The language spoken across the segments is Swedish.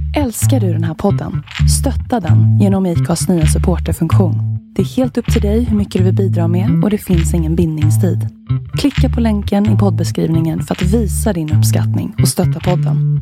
Älskar du den här podden? Stötta den genom IKAs nya supporterfunktion. Det är helt upp till dig hur mycket du vill bidra med och det finns ingen bindningstid. Klicka på länken i poddbeskrivningen för att visa din uppskattning och stötta podden.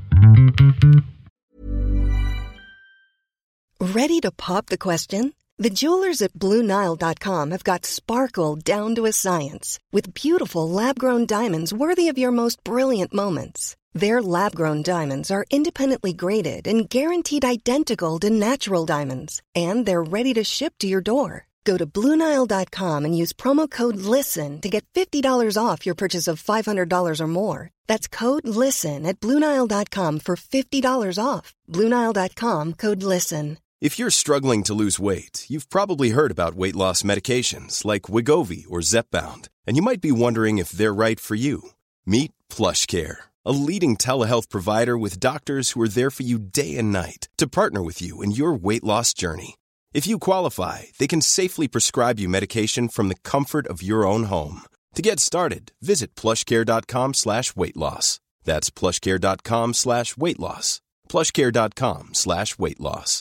Ready to pop the question? The jewelers at BlueNile.com have got sparkle down to a science with beautiful lab-grown diamonds worthy of your most brilliant moments. Their lab-grown diamonds are independently graded and guaranteed identical to natural diamonds, and they're ready to ship to your door. Go to BlueNile.com and use promo code LISTEN to get $50 off your purchase of $500 or more. That's code LISTEN at BlueNile.com for $50 off. BlueNile.com, code LISTEN. If you're struggling to lose weight, you've probably heard about weight loss medications like Wegovy or Zepbound, and you might be wondering if they're right for you. Meet PlushCare, a leading telehealth provider with doctors who are there for you day and night to partner with you in your weight loss journey. If you qualify, they can safely prescribe you medication from the comfort of your own home. To get started, visit plushcare.com/weightloss. That's plushcare.com/weightloss. plushcare.com/weightloss.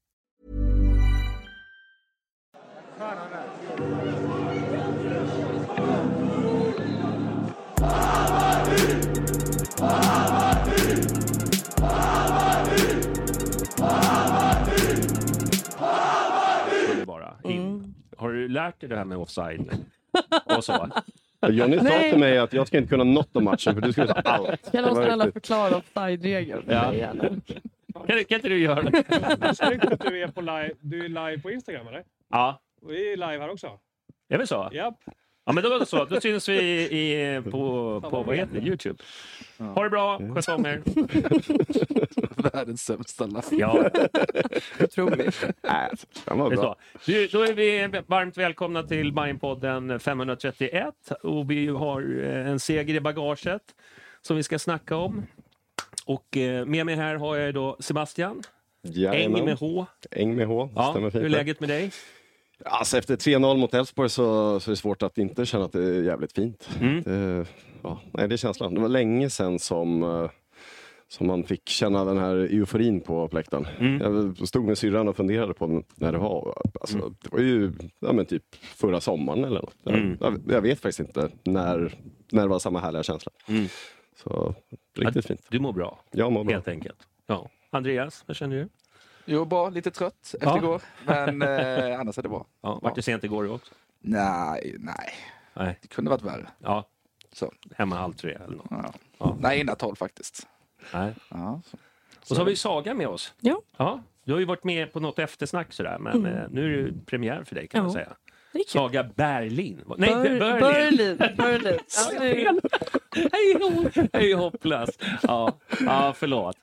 Har du lärt dig det här med offside? Och så? Johnny sa till mig att jag ska inte kunna något om matchen för du skulle ta allt. Kan någon snälla förklara offside-regeln? Ja. Kan inte du göra det? Snyggt att du är på live. Du är live på Instagram, eller? Ja. Vi är live här också. Är vi så? Japp. Ja, men då var det så. Då syns vi på vad heter det? YouTube. Ha det bra. Sköt om er. Världens sämsta lapp. Ja. Otroligt. Var bra. Då är vi varmt välkomna till Bajenpodden 531. Och vi har en seger i bagaget som vi ska snacka om. Och med mig här har jag då Sebastian. Jajamän. Eng med H. Eng med H. Ja, Stämmer fint. hur är läget med dig? Alltså efter 3-0 mot Elfsborg så är det svårt att inte känna att det är jävligt fint. Det är känslan. Det var länge sedan som man fick känna den här euforin på läktaren. Jag stod med syrran och funderade på när det var. Alltså, det var ju typ förra sommaren eller något. Jag vet faktiskt inte när det var samma härliga känsla. Så riktigt fint. Du mår bra. Jag mår bra. Helt enkelt. Ja. Andreas, vad känner du? Jo, bra. Lite trött efter igår. Men annars är det bra. Ja, vart det sent igår också? Nej. Det kunde varit värre. Ja. Så. Hemma 2:30 eller något. Ja. Nej, innan 12 faktiskt. Nej. Ja, och så har vi Saga med oss. Ja. Du har ju varit med på något eftersnack sådär. Men nu är det premiär för dig kan man säga. Saga Berlin. Nej, Berlin. Hej, hopplöst. Ja, förlåt.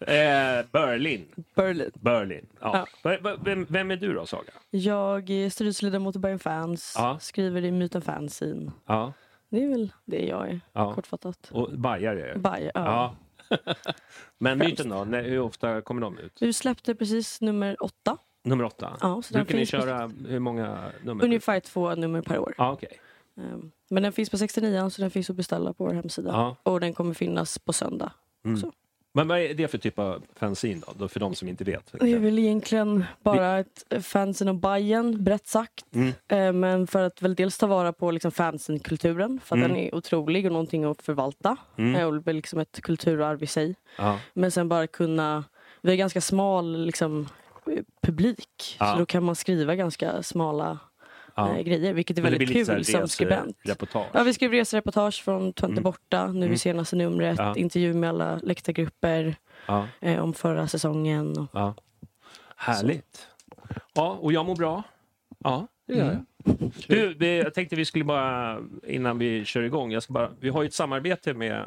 Berlin. Ja. Vem är du då, Saga? Jag är styrelseledamot i Bajen Fans. Skriver i Myten Fanzine. Ja. Det är väl det jag är, kortfattat. Och Bajar är det? Bajar, ja. Men Myten då? Hur ofta kommer de ut? Vi släppte precis nummer 8. Nummer 8? Ja, så brukar ni köra hur många nummer? Ungefär 2 nummer per år. Ja, okej. Men den finns på 69 så den finns att beställa på vår hemsida. Ja. Och den kommer finnas på söndag också. Men vad är det för typ av fanzine då? För de som inte vet. Det är väl egentligen bara ett fanzine om Bajen, brett sagt. Men för att väl dels ta vara på liksom fanzine-kulturen. För att den är otrolig och någonting att förvalta. Och väl liksom ett kulturarv i sig. Men sen bara kunna... Vi är ganska smal liksom, publik. Så då kan man skriva ganska smala grejer. Vilket är väldigt kul som skribent. Ja, vi skrev resereportage från Twente borta. Nu i senaste numret. Intervju med alla läktargrupper. Om förra säsongen. Härligt. Ja, och jag mår bra. Ja, det gör jag. Jag tänkte vi skulle bara, innan vi kör igång. Vi har ju ett samarbete med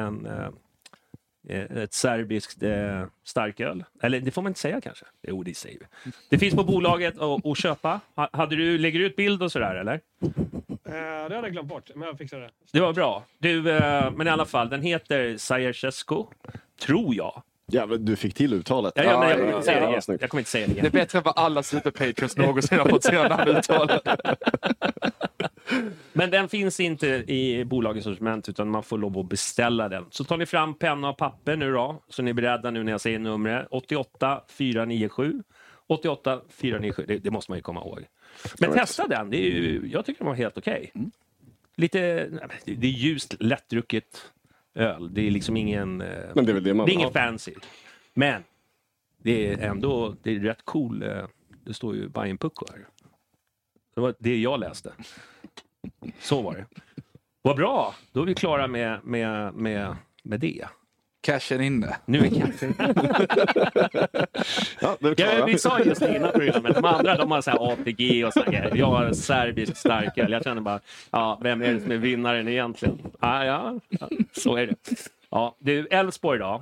ett serbiskt starköl. Eller det får man inte säga kanske. Jo, det säger vi. Det finns på bolaget att köpa. Lägger du ut bild och sådär, eller? Det hade jag glömt bort, men jag fixade det. Det var bra. Men i alla fall, den heter Sayerchesko, tror jag. Jävlar, du fick till uttalet. Jag kommer inte säga det igen. Det är bättre än vad alla superpatrons någonsin har fått se när han uttalar. Men den finns inte i bolagets sortiment utan man får lov att beställa den. Så tar ni fram penna och papper nu då. Så ni är beredda nu när jag säger numret. 88 497. 88 497. Det måste man ju komma ihåg. Men testa den. Det är ju, jag tycker den var helt okej. Lite, det är ljust, lättdrucket öl. Det är liksom ingen... Men det är väl det man det är ingen fancy. Men det är ändå det är rätt cool. Det står ju Bayern Pucko här. Det var det jag läste. Så var det. Vad bra. Då är vi klara med det. Cashen inne. Nu är cashen Ja, det är klara. vi sa just det innan programmet. De andra, de har så här APG och sådär grejer. Jag har serbisk starköl. Jag känner bara, vem är det som är vinnaren egentligen? Ja, så är det. Ja, det är Elfsborg då.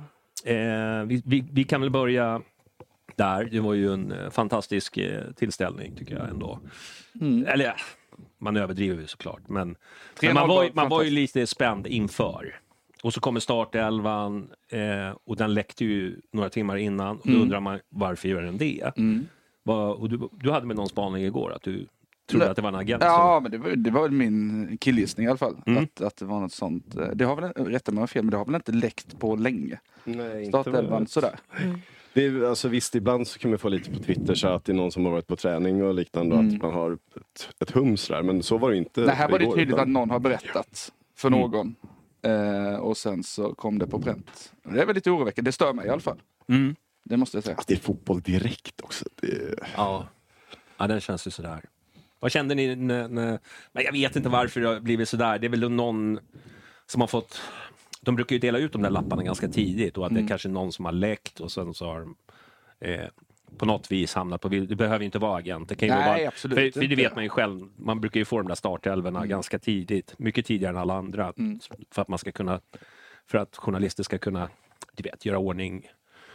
Vi kan väl börja där. Det var ju en fantastisk tillställning tycker jag ändå. Eller man överdriver ju såklart. Men man var ju lite spänd inför. Och så kommer startelvan och den läckte ju några timmar innan. Och då undrar man varför gör den det? Och du hade med någon spaning igår att du trodde att det var en agent. Ja, men det var väl min killgissning i alla fall. Att det var något sånt. Det har väl, rätta mig fel, men det har väl inte läckt på länge. Nej, startelvan sådär. Det är, alltså, visst, ibland så kan man få lite på Twitter så att det är någon som har varit på träning och liknande att man har ett hums där. Men så var det inte. Nej, här var det tydligt att någon har berättat för någon. Och sen så kom det på pränt. Det är väl lite oroväckande. Det stör mig i alla fall. Det måste jag säga. Alltså, det är fotboll direkt också. Ja, den känns ju sådär. Vad kände ni när... Men jag vet inte varför det har blivit sådär. Det är väl någon som har fått... De brukar ju dela ut de där lapparna ganska tidigt. Och att det är kanske någon som har läckt. Och sen så har de på något vis hamnat på... Det behöver inte vara agent. Det kan ju Nej, vara, absolut för det vet man ju själv. Man brukar ju få de där startelverna ganska tidigt. Mycket tidigare än alla andra. För att man ska kunna... För att journalister ska kunna göra ordning...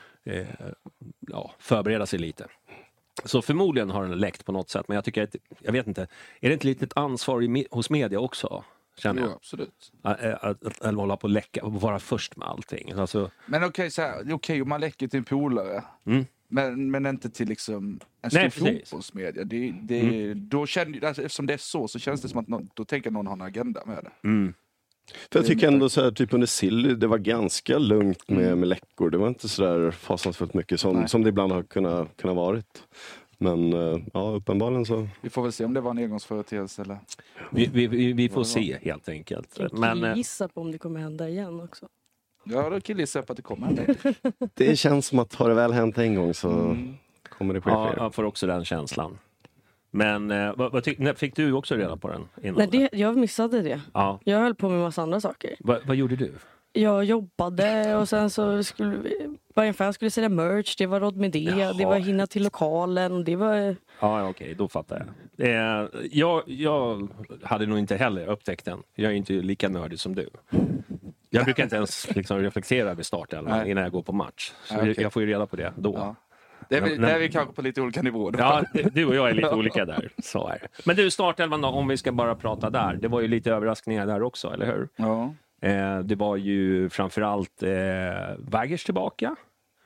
förbereda sig lite. Så förmodligen har den läckt på något sätt. Men jag tycker att, jag vet inte, är det inte lite ett ansvar hos media också? Känner jag. Jo, absolut. Att hålla på och läcka och vara först med allting. Alltså... Men okej, om man läcker till en polare. Men inte till liksom en stor fotbollsmedia. Då känner, alltså, eftersom det är så känns det som att då tänker någon har en agenda med det. För jag tycker ändå så här, typ under Silly, det var ganska lugnt med läckor. Det var inte så där fasansfullt mycket som det ibland har kunnat varit. Men uppenbarligen så... Vi får väl se om det var en engångsföreteelse eller... Vi får se helt enkelt. Men gissa på om det kommer hända igen också. Ja, då killgissar jag på att det kommer hända. Det känns som att har det väl hänt en gång så kommer det ske fler. Jag får också den känslan. Men när fick du också reda på den? Nej, jag missade det. Ja. Jag höll på med en massa andra saker. Vad gjorde du? Jag jobbade och sen så skulle Bayern skulle sälja merch. Det var råd med det. Det var hinna till lokalen. Det var... Ja, okej, då fattar jag. Jag hade nog inte heller upptäckt den. Jag är inte lika nördig som du. Jag brukar inte ens liksom reflektera över startelvan innan jag går på match. Så jag får ju reda på det då. Ja. Där är vi kanske på lite olika nivåer. Ja, du och jag är lite olika där. Så är det. Men du, startelvan då, om vi ska bara prata där. Det var ju lite överraskningar där också, eller hur? Ja. Det var ju framförallt Waggers tillbaka.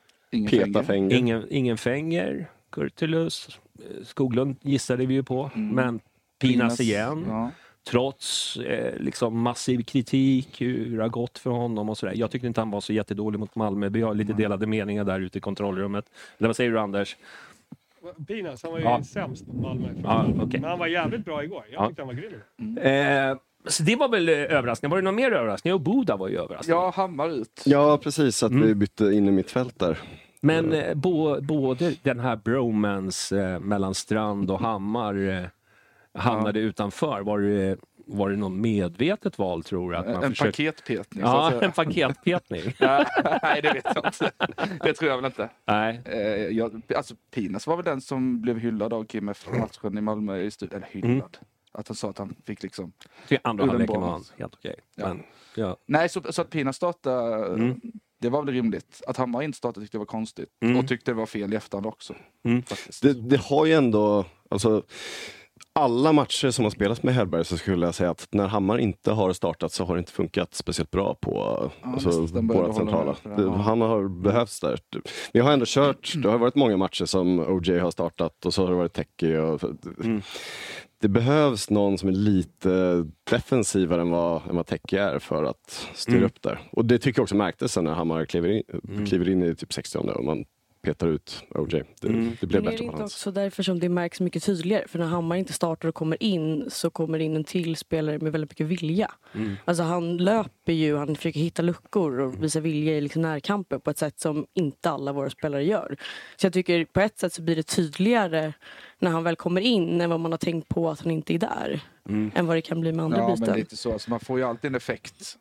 Ingen Fänger. Kurtulus. Skoglund gissade vi ju på. Men Pinas igen. Ja. Trots liksom massiv kritik, hur det har gått för honom och sådär. Jag tyckte inte han var så jättedålig mot Malmö. Vi har lite delade meningar där ute i kontrollrummet. Eller vad säger du, Anders? Pinas, han var ju sämst mot Malmö. Okay. Men han var jävligt bra igår. Jag tyckte han var grym. Så det var väl överraskning. Var det någon mer överraskning? Och Boda var ju överraskning. Ja, Hammar ut. Ja, precis. Att vi bytte in i mittfält där. Men både den här bromance mellan Strand och Hammar hamnade utanför. Var det någon medvetet val, tror du? Att man paketpetning. Ja, en paketpetning. Nej, det vet jag inte. Det tror jag väl inte. Nej. Alltså, Pinas var väl den som blev hyllad av Kim efter matchen i Malmö i studion. Eller hyllad. Att han sa att han fick liksom... Andra halvleken var han helt okej. Men, Nej, så att Pinas startade... Det var väl rimligt. Att Hammar inte startade tyckte det var konstigt. Och tyckte det var fel i efterhand också. Det har ju ändå... Alltså, alla matcher som har spelats med Hellberg så skulle jag säga att när Hammar inte har startat så har det inte funkat speciellt bra på våra centrala. Han har behövts där. Vi har ändå kört, det har varit många matcher som OJ har startat och så har det varit Teki. det behövs någon som är lite defensivare än vad Teke är för att styra upp där. Och det tycker jag också märktes sen när Hammar kliver in i typ 60:e och man petar ut OJ. Det blev bättre balans. Men är det inte också därför som det märks mycket tydligare? För när Hammar inte startar och kommer in så kommer in en till spelare med väldigt mycket vilja. Alltså han löper ju, han försöker hitta luckor och visa vilja i liksom närkamper på ett sätt som inte alla våra spelare gör. Så jag tycker på ett sätt så blir det tydligare när han väl kommer in än vad man har tänkt på att han inte är där. Än vad det kan bli med andra byten. Ja, men lite så. Alltså, man får ju alltid en effekt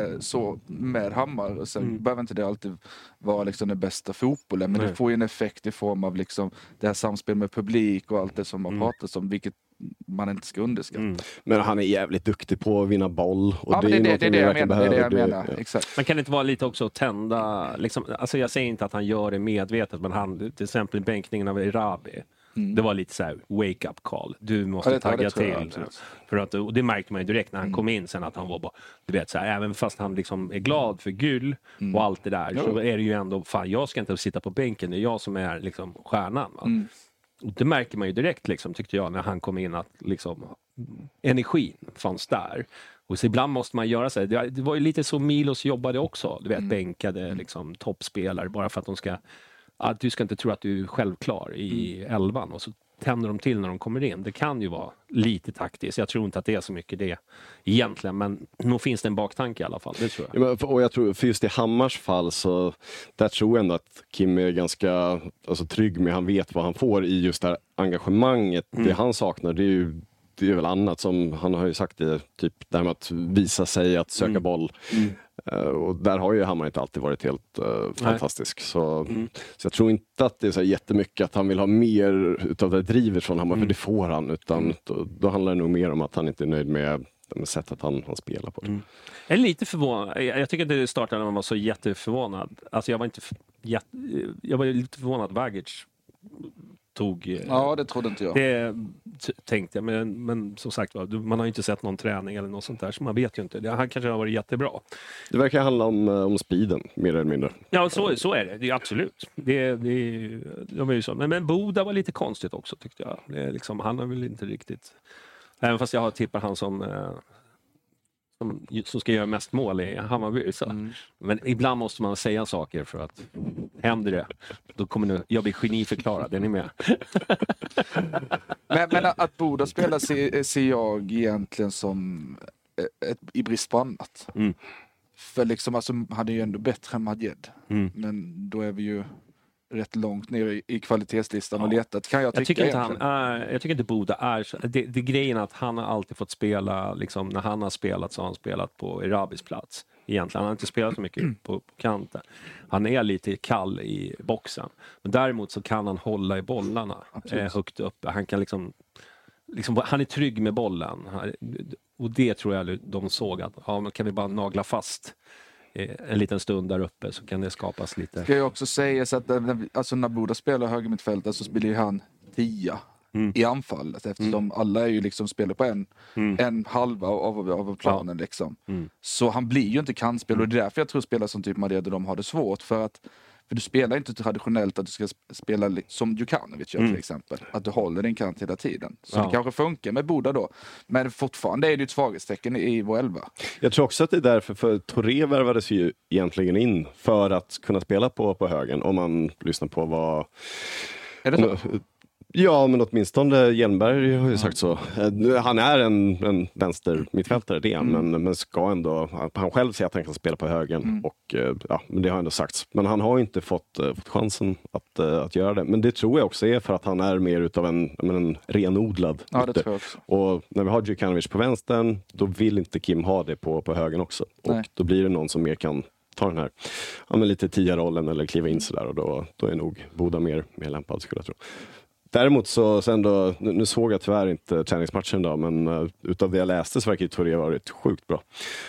så med Hammar. Och sen behöver inte det alltid vara liksom den bästa fotbollen. Men det får ju en effekt i form av liksom det här samspel med publik och allt det som man pratar om. Vilket man inte ska underskatta. Men han är jävligt duktig på att vinna boll. Och ja, det är det jag menar. Exakt. Man kan inte vara lite också tända. Liksom, alltså jag säger inte att han gör det medvetet. Men han, till exempel bänkningen av Erabi. Det var lite så här wake-up call. Du måste tagga till. För att, och det märkte man ju direkt när han kom in sen att han var bara, du vet så här, även fast han liksom är glad för Gül och allt det där så är det ju ändå, fan jag ska inte sitta på bänken, det är jag som är liksom stjärnan. Va? Och det märker man ju direkt liksom, tyckte jag när han kom in att liksom energin fanns där. Och så ibland måste man göra så här, det var ju lite så Milos jobbade också, du vet bänkade liksom toppspelare bara för att de ska att du ska inte tro att du är självklar i 11:an och så tänder de till när de kommer in. Det kan ju vara lite taktiskt. Jag tror inte att det är så mycket det egentligen, men nog finns det en baktanke i alla fall, det tror jag. Ja, och jag tror, för just i Hammars fall så där tror jag ändå att Kim är ganska trygg med, han vet vad han får i just det här engagemanget. Det han saknar, det är väl annat som han har ju sagt det, typ det här med att visa sig, att söka boll. Och där har ju Hammar inte alltid varit helt fantastisk. Så jag tror inte att det är så jättemycket att han vill ha mer utav det drivet från Hammar, för det får han. Utan då handlar det nog mer om att han inte är nöjd med sättet han spelar på. Jag är lite förvånad. Jag tycker att det startade när man var så jätteförvånad. Alltså jag var lite förvånad att Vagic tog... Ja, det trodde inte jag. Det tänkte jag, men som sagt man har ju inte sett någon träning eller något sånt där, så man vet ju inte. Han kanske har varit jättebra. Det verkar handla om speeden, mer eller mindre. Ja, så är det. Det är absolut. De är ju så. Men Boda var lite konstigt också, tyckte jag. Det är liksom, han har väl inte riktigt... Även fast jag har tippat han som ska göra mest mål i Hammarby. Men ibland måste man säga saker för att händer det, då kommer jag bli geniförklarad. Är ni med? men att Boda spelar ser jag egentligen som i brist på annat. För liksom, alltså, han är ju ändå bättre än Madjed. Men då är vi ju rätt långt ner i kvalitetslistan och letat, kan jag tycka. Jag tycker inte Boda är så. Det grejen att han har alltid fått spela, liksom, när han har spelat så har han spelat på Erabis plats. Egentligen, han har inte spelat så mycket på kanten. Han är lite kall i boxen. Men däremot så kan han hålla i bollarna högt upp. Han kan liksom, han är trygg med bollen. Och det tror jag de såg att kan vi bara nagla fast en liten stund där uppe så kan det skapas lite. Ska jag också säga så att alltså när Boda spelar högermittfältare så spelar ju han 10 i anfallet, eftersom alla är ju liksom spelar på en halva av planen liksom. Så han blir ju inte kantspel och det är därför jag tror spelare som typ Madjed och de har det svårt, för du spelar inte traditionellt att du ska spela som Djukanovic gör till exempel. Att du håller din kant hela tiden. Så det kanske funkar med Boda då. Men fortfarande är det ett svaghetstecken i vår 11. Jag tror också att det är därför, för Touré värvades ju egentligen in för att kunna spela på högen. Om man lyssnar på vad... Är det så? Ja, men åtminstone Hjelmberg har ju sagt så. Han är en vänster mittfältare, det men ska ändå, han själv säger att han kan spela på högen och men det har ändå sagts. Men han har inte fått chansen att göra det. Men det tror jag också är för att han är mer utav en renodlad. Ja, det tror jag också. Och när vi har Djukanovic på vänstern, då vill inte Kim ha det på högen också. Och då blir det någon som mer kan ta den här lite 10-rollen eller kliva in sådär, och då är nog Boda mer lämpad, skulle jag tro. Däremot så sen då, nu såg jag tyvärr inte träningsmatchen då, men utav det jag läste så verkar ju Touré varit sjukt bra.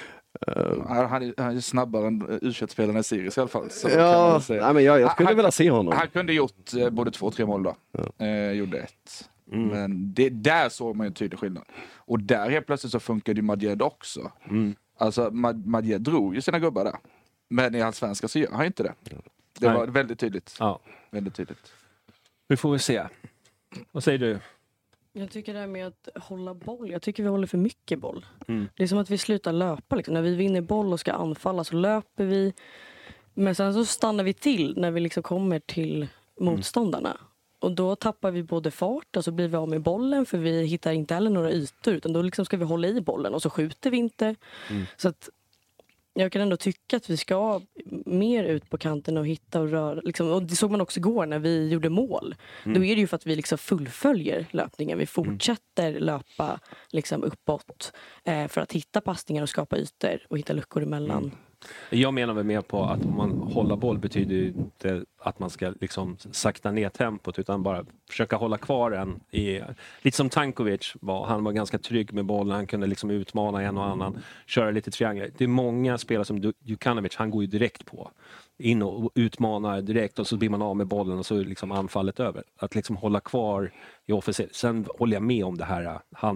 Han är snabbare än U21-spelarna i Sirius i alla fall. Så men jag skulle vilja se honom. Han kunde gjort både 2-3 mål då. Gjorde 1. Men där såg man ju en tydlig skillnad. Och där helt plötsligt så funkade ju Madjed också. Alltså Madjed drog ju sina gubbar där. Men i allsvenska så gör han inte det. Det var väldigt tydligt. Ja. Väldigt tydligt. Vi får väl se. Vad säger du? Jag tycker det här med att hålla boll. Jag tycker vi håller för mycket boll. Det är som att vi slutar löpa. Liksom. När vi vinner boll och ska anfalla så löper vi. Men sen så stannar vi till när vi liksom kommer till motståndarna. Och då tappar vi både fart och så blir vi av med bollen. För vi hittar inte heller några ytor. Utan då liksom ska vi hålla i bollen och så skjuter vi inte. Så att jag kan ändå tycka att vi ska mer ut på kanten och hitta och röra. Liksom, och det såg man också igår när vi gjorde mål. Då är det ju för att vi liksom fullföljer löpningen. Vi fortsätter löpa liksom uppåt för att hitta passningar och skapa ytor och hitta luckor emellan. Jag menar väl mer på att om man håller boll betyder ju inte att man ska liksom sakta ner tempot utan bara försöka hålla kvar den i, lite som Tankovic var. Han var ganska trygg med bollen, han kunde liksom utmana en och annan, köra lite trianglar. Det är många spelare som Djukanovic, han går ju direkt på. In och utmanar direkt och så blir man av med bollen och så är liksom anfallet över. Att liksom hålla kvar i offensiv. Sen håller jag med om det här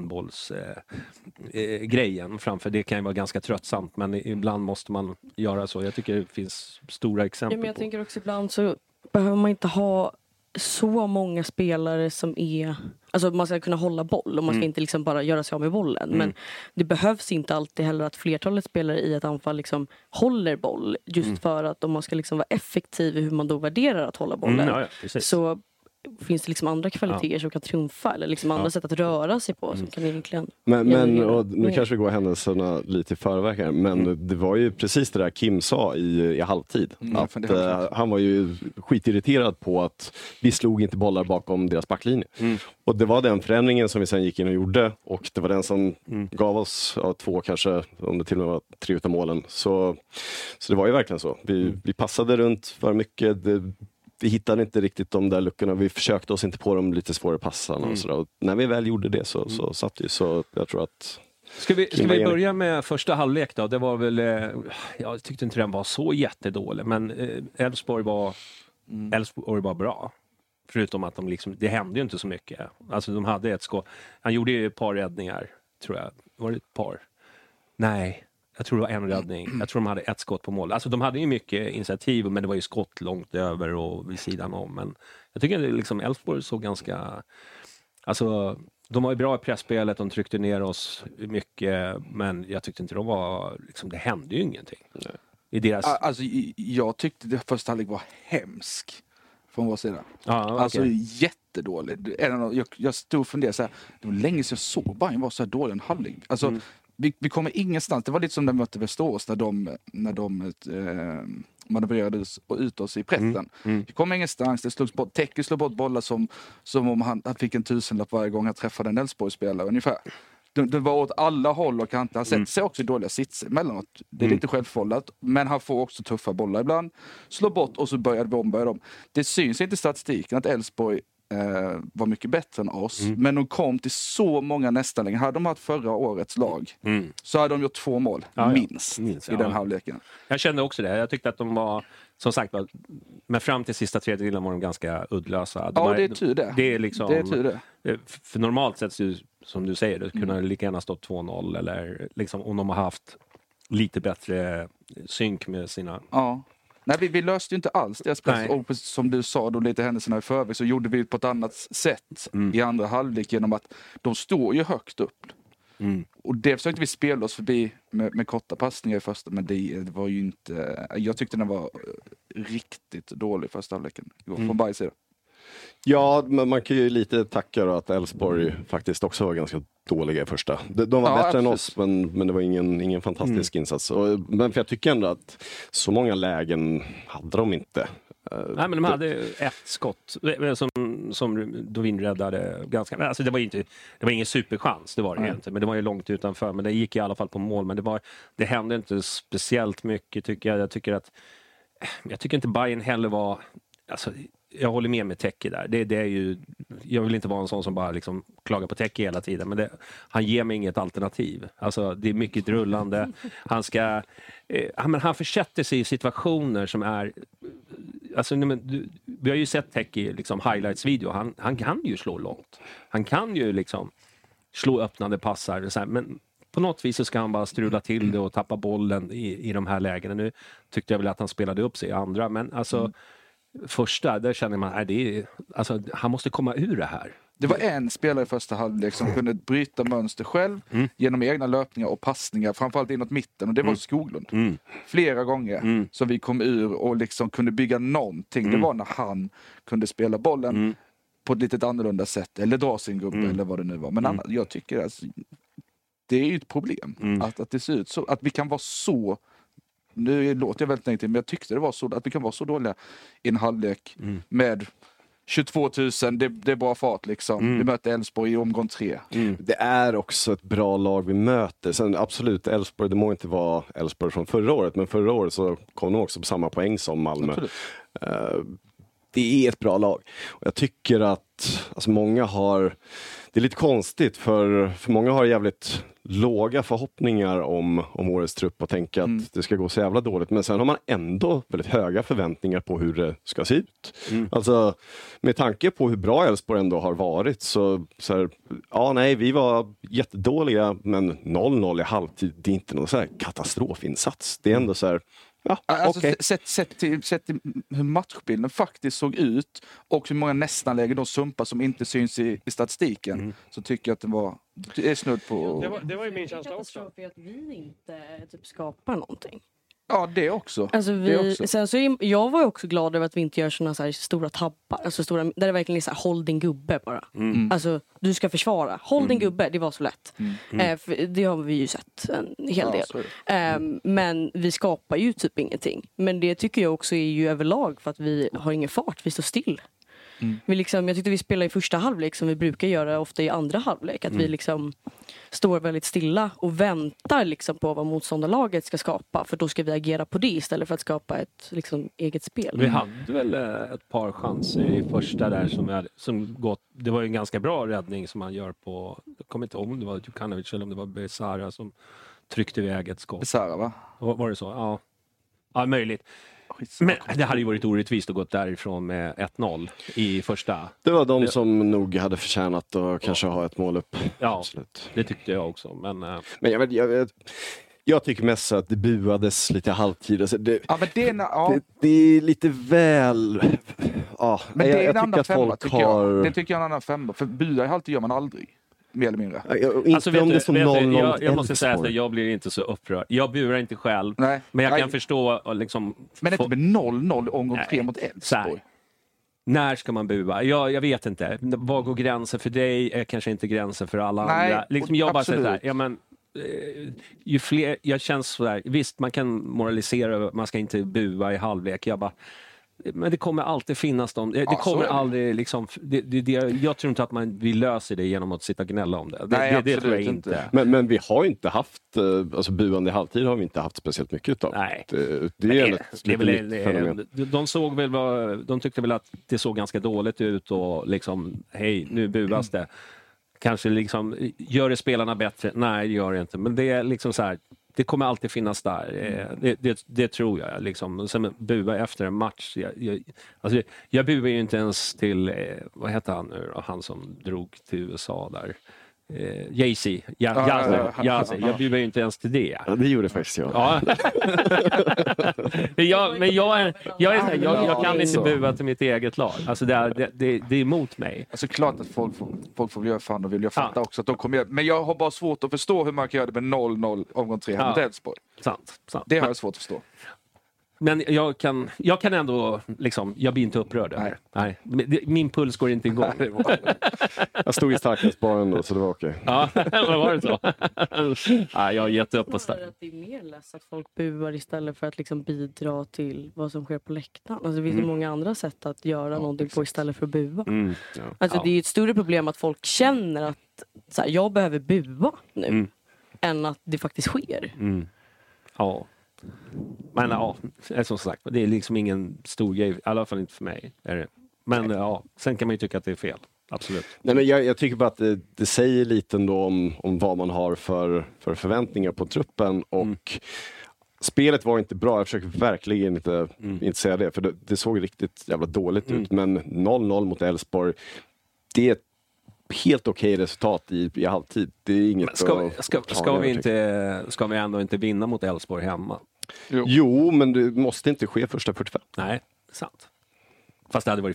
handbollsgrejen framför. Det kan ju vara ganska tröttsamt men ibland måste man göra så. Jag tycker det finns stora exempel men jag tänker också ibland så behöver man inte ha så många spelare som är... Alltså man ska kunna hålla boll och man ska inte liksom bara göra sig av med bollen. Men det behövs inte alltid heller att flertalet spelare i ett anfall liksom håller boll. Just för att om man ska liksom vara effektiv i hur man då värderar att hålla bollen. Så finns det liksom andra kvaliteter som kan triumfa eller liksom andra sätt att röra sig på som kan egentligen... Men och nu kanske vi går händelserna lite i förväg här, men det var ju precis det där Kim sa i halvtid. Att han var ju skitirriterad på att vi slog inte bollar bakom deras backlinje. Och det var den förändringen som vi sen gick in och gjorde och det var den som gav oss 2 kanske, om det till och med var 3 utav målen. Så det var ju verkligen så. Vi passade runt för mycket, vi hittade inte riktigt de där luckorna. Vi försökte oss inte på de lite svårare passarna. Och sådär. Och när vi väl gjorde det så satt vi. Så jag tror att... Ska vi börja med första halvlek då? Det var väl... jag tyckte inte den var så jättedålig. Men Elfsborg var bra. Förutom att de liksom... Det hände ju inte så mycket. Alltså de hade ett skott. Han gjorde ju ett par räddningar, tror jag. Var det ett par? Nej. Jag tror det var en räddning. Jag tror de hade ett skott på mål. Alltså de hade ju mycket initiativ men det var ju skott långt över och vid sidan om. Men jag tycker att liksom Elfsborg såg ganska... Alltså de var ju bra i pressspelet, de tryckte ner oss mycket. Men jag tyckte inte de var... Liksom, det hände ju ingenting. I deras... Alltså jag tyckte det första halvlek var hemsk. Från vår sida. Okay. Alltså jättedåligt. Jag stod och funderade så här. Det var länge sedan jag såg Bayern var så här dålig en halvlek. Alltså... Vi kommer ingenstans. Det var lite som när vi mötte Västerås när de manövrerade ut oss i pressen. Vi kom ingenstans. Det slogs bort. Tecke slog bort bollar som om han fick en tusenlapp varje gång han träffade en Elfsborgsspelare ungefär. Det var åt alla håll och kanter. Han sätter sig också i dåliga sitser emellanåt. Det är lite självförvållat. Men han får också tuffa bollar ibland. Slår bort och så börjar bomba dem. Det syns inte i statistiken att Elfsborg var mycket bättre än oss. Men de kom till så många nästa längre. Hade de haft förra årets lag så hade de gjort 2 mål minst i den halvleken. Jag kände också det. Jag tyckte att de var, som sagt, men fram till sista tredjedelen var de ganska uddlösa. Det är tur det. Det är liksom, det är tur det. För normalt sett, som du säger, det kunde lika gärna stått 2-0 eller liksom, om de har haft lite bättre synk med sina... Ja. Nej, vi löste ju inte alls deras press. Och som du sa, då lite händelserna i förväg så gjorde vi på ett annat sätt i andra halvlek genom att de står ju högt upp. Och det försökte vi spela oss förbi med korta passningar i första, men det var ju inte... Jag tyckte den var riktigt dålig första halvleken från Bayerns sida. Ja, men man kan ju lite tacka då att Elfsborg faktiskt också var ganska dåliga i första. De var bättre än oss, men det var ingen fantastisk insats. Men för jag tycker ändå att så många lägen hade de inte. Nej, men de hade ett skott som Dovin räddade ganska... Alltså det var ingen superchans, det var det inte. Men det var ju långt utanför. Men det gick i alla fall på mål. Men det hände inte speciellt mycket, tycker jag. Jag tycker inte Bayern heller var... Alltså, jag håller med Tecke där. Det är ju, jag vill inte vara en sån som bara liksom klagar på Tecke hela tiden. Men han ger mig inget alternativ. Alltså, det är mycket rullande. Han försätter sig i situationer som är... Alltså, vi har ju sett Tecke liksom highlights-video. Han kan ju slå långt. Han kan ju liksom slå öppnande passar. Och så här, men på något vis så ska han bara strula till det och tappa bollen i de här lägena. Nu tyckte jag väl att han spelade upp sig i andra. Men alltså... Första, där känner man att han måste komma ur det här. Det var en spelare i första halvlek som kunde bryta mönster själv genom egna löpningar och passningar, framförallt inåt mitten, och det var Skoglund. Flera gånger som vi kom ur och liksom kunde bygga någonting. Det var när han kunde spela bollen på ett lite annorlunda sätt, eller dra sin gubbe eller vad det nu var. Men jag tycker alltså, det är ju ett problem att det ser ut så, att vi kan vara så, nu låter jag väldigt negativt, men jag tyckte det var så att vi kan vara så dåliga i en halvlek med 22 000, det är bra fart liksom. Vi möter Elfsborg i omgång 3. Det är också ett bra lag vi möter. Sen absolut, Elfsborg, det må inte vara Elfsborg från förra året, men förra året så kom de också på samma poäng som Malmö. Det är ett bra lag. Och jag tycker att alltså många har, det är lite konstigt för många har jävligt låga förhoppningar om årets trupp och tänka att det ska gå så jävla dåligt. Men sen har man ändå väldigt höga förväntningar på hur det ska se ut. Alltså med tanke på hur bra Elfsborg ändå har varit så här, ja nej, vi var jättedåliga, men 0-0 i halvtid, det är inte någon så här katastrofinsats. Det är ändå så här, ja, alltså, okay. Sett till hur matchbilden faktiskt såg ut och hur många nästan läger de sumpar som inte syns i statistiken, så tycker jag att det är snudd på... Det var ju min känsla också. Att vi inte typ skapar någonting. Ja, det också. Alltså sen så jag var ju också glad över att vi inte gör såna så här stora tappar, alltså stora, där det verkligen är så här, håll din gubbe bara. Alltså du ska försvara, håll din gubbe, det var så lätt. För det har vi ju sett en hel del. Men vi skapar ju typ ingenting. Men det tycker jag också är ju överlag för att vi har ingen fart, vi står still. Vi liksom, jag tyckte vi spelar i första halvlek som vi brukar göra ofta i andra halvlek, att vi liksom står väldigt stilla och väntar liksom på vad motståndarlaget ska skapa, för då ska vi agera på det istället för att skapa ett liksom eget spel. Vi hade väl ett par chanser i första där som gått, det var ju en ganska bra räddning som man gör på, jag kommer inte ihåg om det var Djukanovic eller om det var Besara som tryckte iväg ett skott. Besara, va? Var det så? Ja, möjligt. Men det hade ju varit orättvist att gå därifrån med 1-0 i första. Det var de som nog hade förtjänat att kanske ha ett mål upp. Ja, absolut. Det tyckte jag också. Men jag tycker mest att det buades lite halvtid. Alltså det är lite väl... Ja, men det är en annan femma, tycker jag. Det tycker jag är en annan femma. För bua i halvtid gör man aldrig. Mer eller mindre. Inte om det står 0-0. Jag måste säga att jag blir inte så upprörd. Jag burar inte själv. Nej. Men jag kan förstå liksom... Men inte med 0-0 omgång 3 mot Elfsborg. När ska man bua? Jag vet inte. Var går gränsen för dig? Är kanske inte gränsen för alla andra. Liksom jag bara säger så här, ja men ju fler, jag känns så där. Visst, man kan moralisera över, man ska inte bua i halvlek. Men det kommer alltid finnas det kommer aldrig liksom, jag tror inte att vi löser det genom att sitta och gnälla om det. Det tror jag inte. Men vi har inte haft, alltså buande i halvtid har vi inte haft speciellt mycket av. Nej. Det är ett de tyckte väl att det såg ganska dåligt ut och liksom, hej, nu buas det. Kanske liksom, gör det spelarna bättre? Nej, det gör det inte. Men det är liksom så här, det kommer alltid finnas där. Det tror jag. Liksom. Sen bua efter en match. Jag buar ju inte ens till, vad heter han nu då? Han som drog till USA där. Jay-Z. Jag buar ju inte ens till det. Ja, det gjorde faktiskt jag. Ja. Men jag kan inte bua till mitt eget lag. Alltså det är emot mig. Alltså klart att folk får göra fan och vill jag fatta också att de kommer. Men jag har bara svårt att förstå hur man kan göra det med 0-0 omgång 3 mot Elfsborg. Sant. Det har jag svårt att förstå. Men jag kan ändå liksom, jag blir inte upprörd. Nej. Min puls går inte igång. Jag stod i starkastbaren då, så det var okej. Ja, vad var det så? Jag har gett upp på det är mer lätt att folk buar istället för att liksom bidra till vad som sker på läktaren. Alltså, det finns ju många andra sätt att göra någonting på istället för att bua. Alltså, det är ju ett större problem att folk känner att så här, jag behöver bua nu än att det faktiskt sker. Ja. Men som sagt, det är liksom ingen stor grej, i alla fall inte för mig. Men sen kan man ju tycka att det är fel. Absolut. Nej, men jag tycker bara att det säger lite ändå om vad man har för förväntningar på truppen. Och spelet var inte bra. Jag försöker verkligen inte säga det. För det såg riktigt jävla dåligt ut. Men 0-0 mot Elfsborg, det är ett helt okej resultat i halvtid. Det är inget ska vi ändå inte vinna mot Elfsborg hemma? Jo, men det måste inte ske första 45. Nej, sant. Fast det hade varit fint.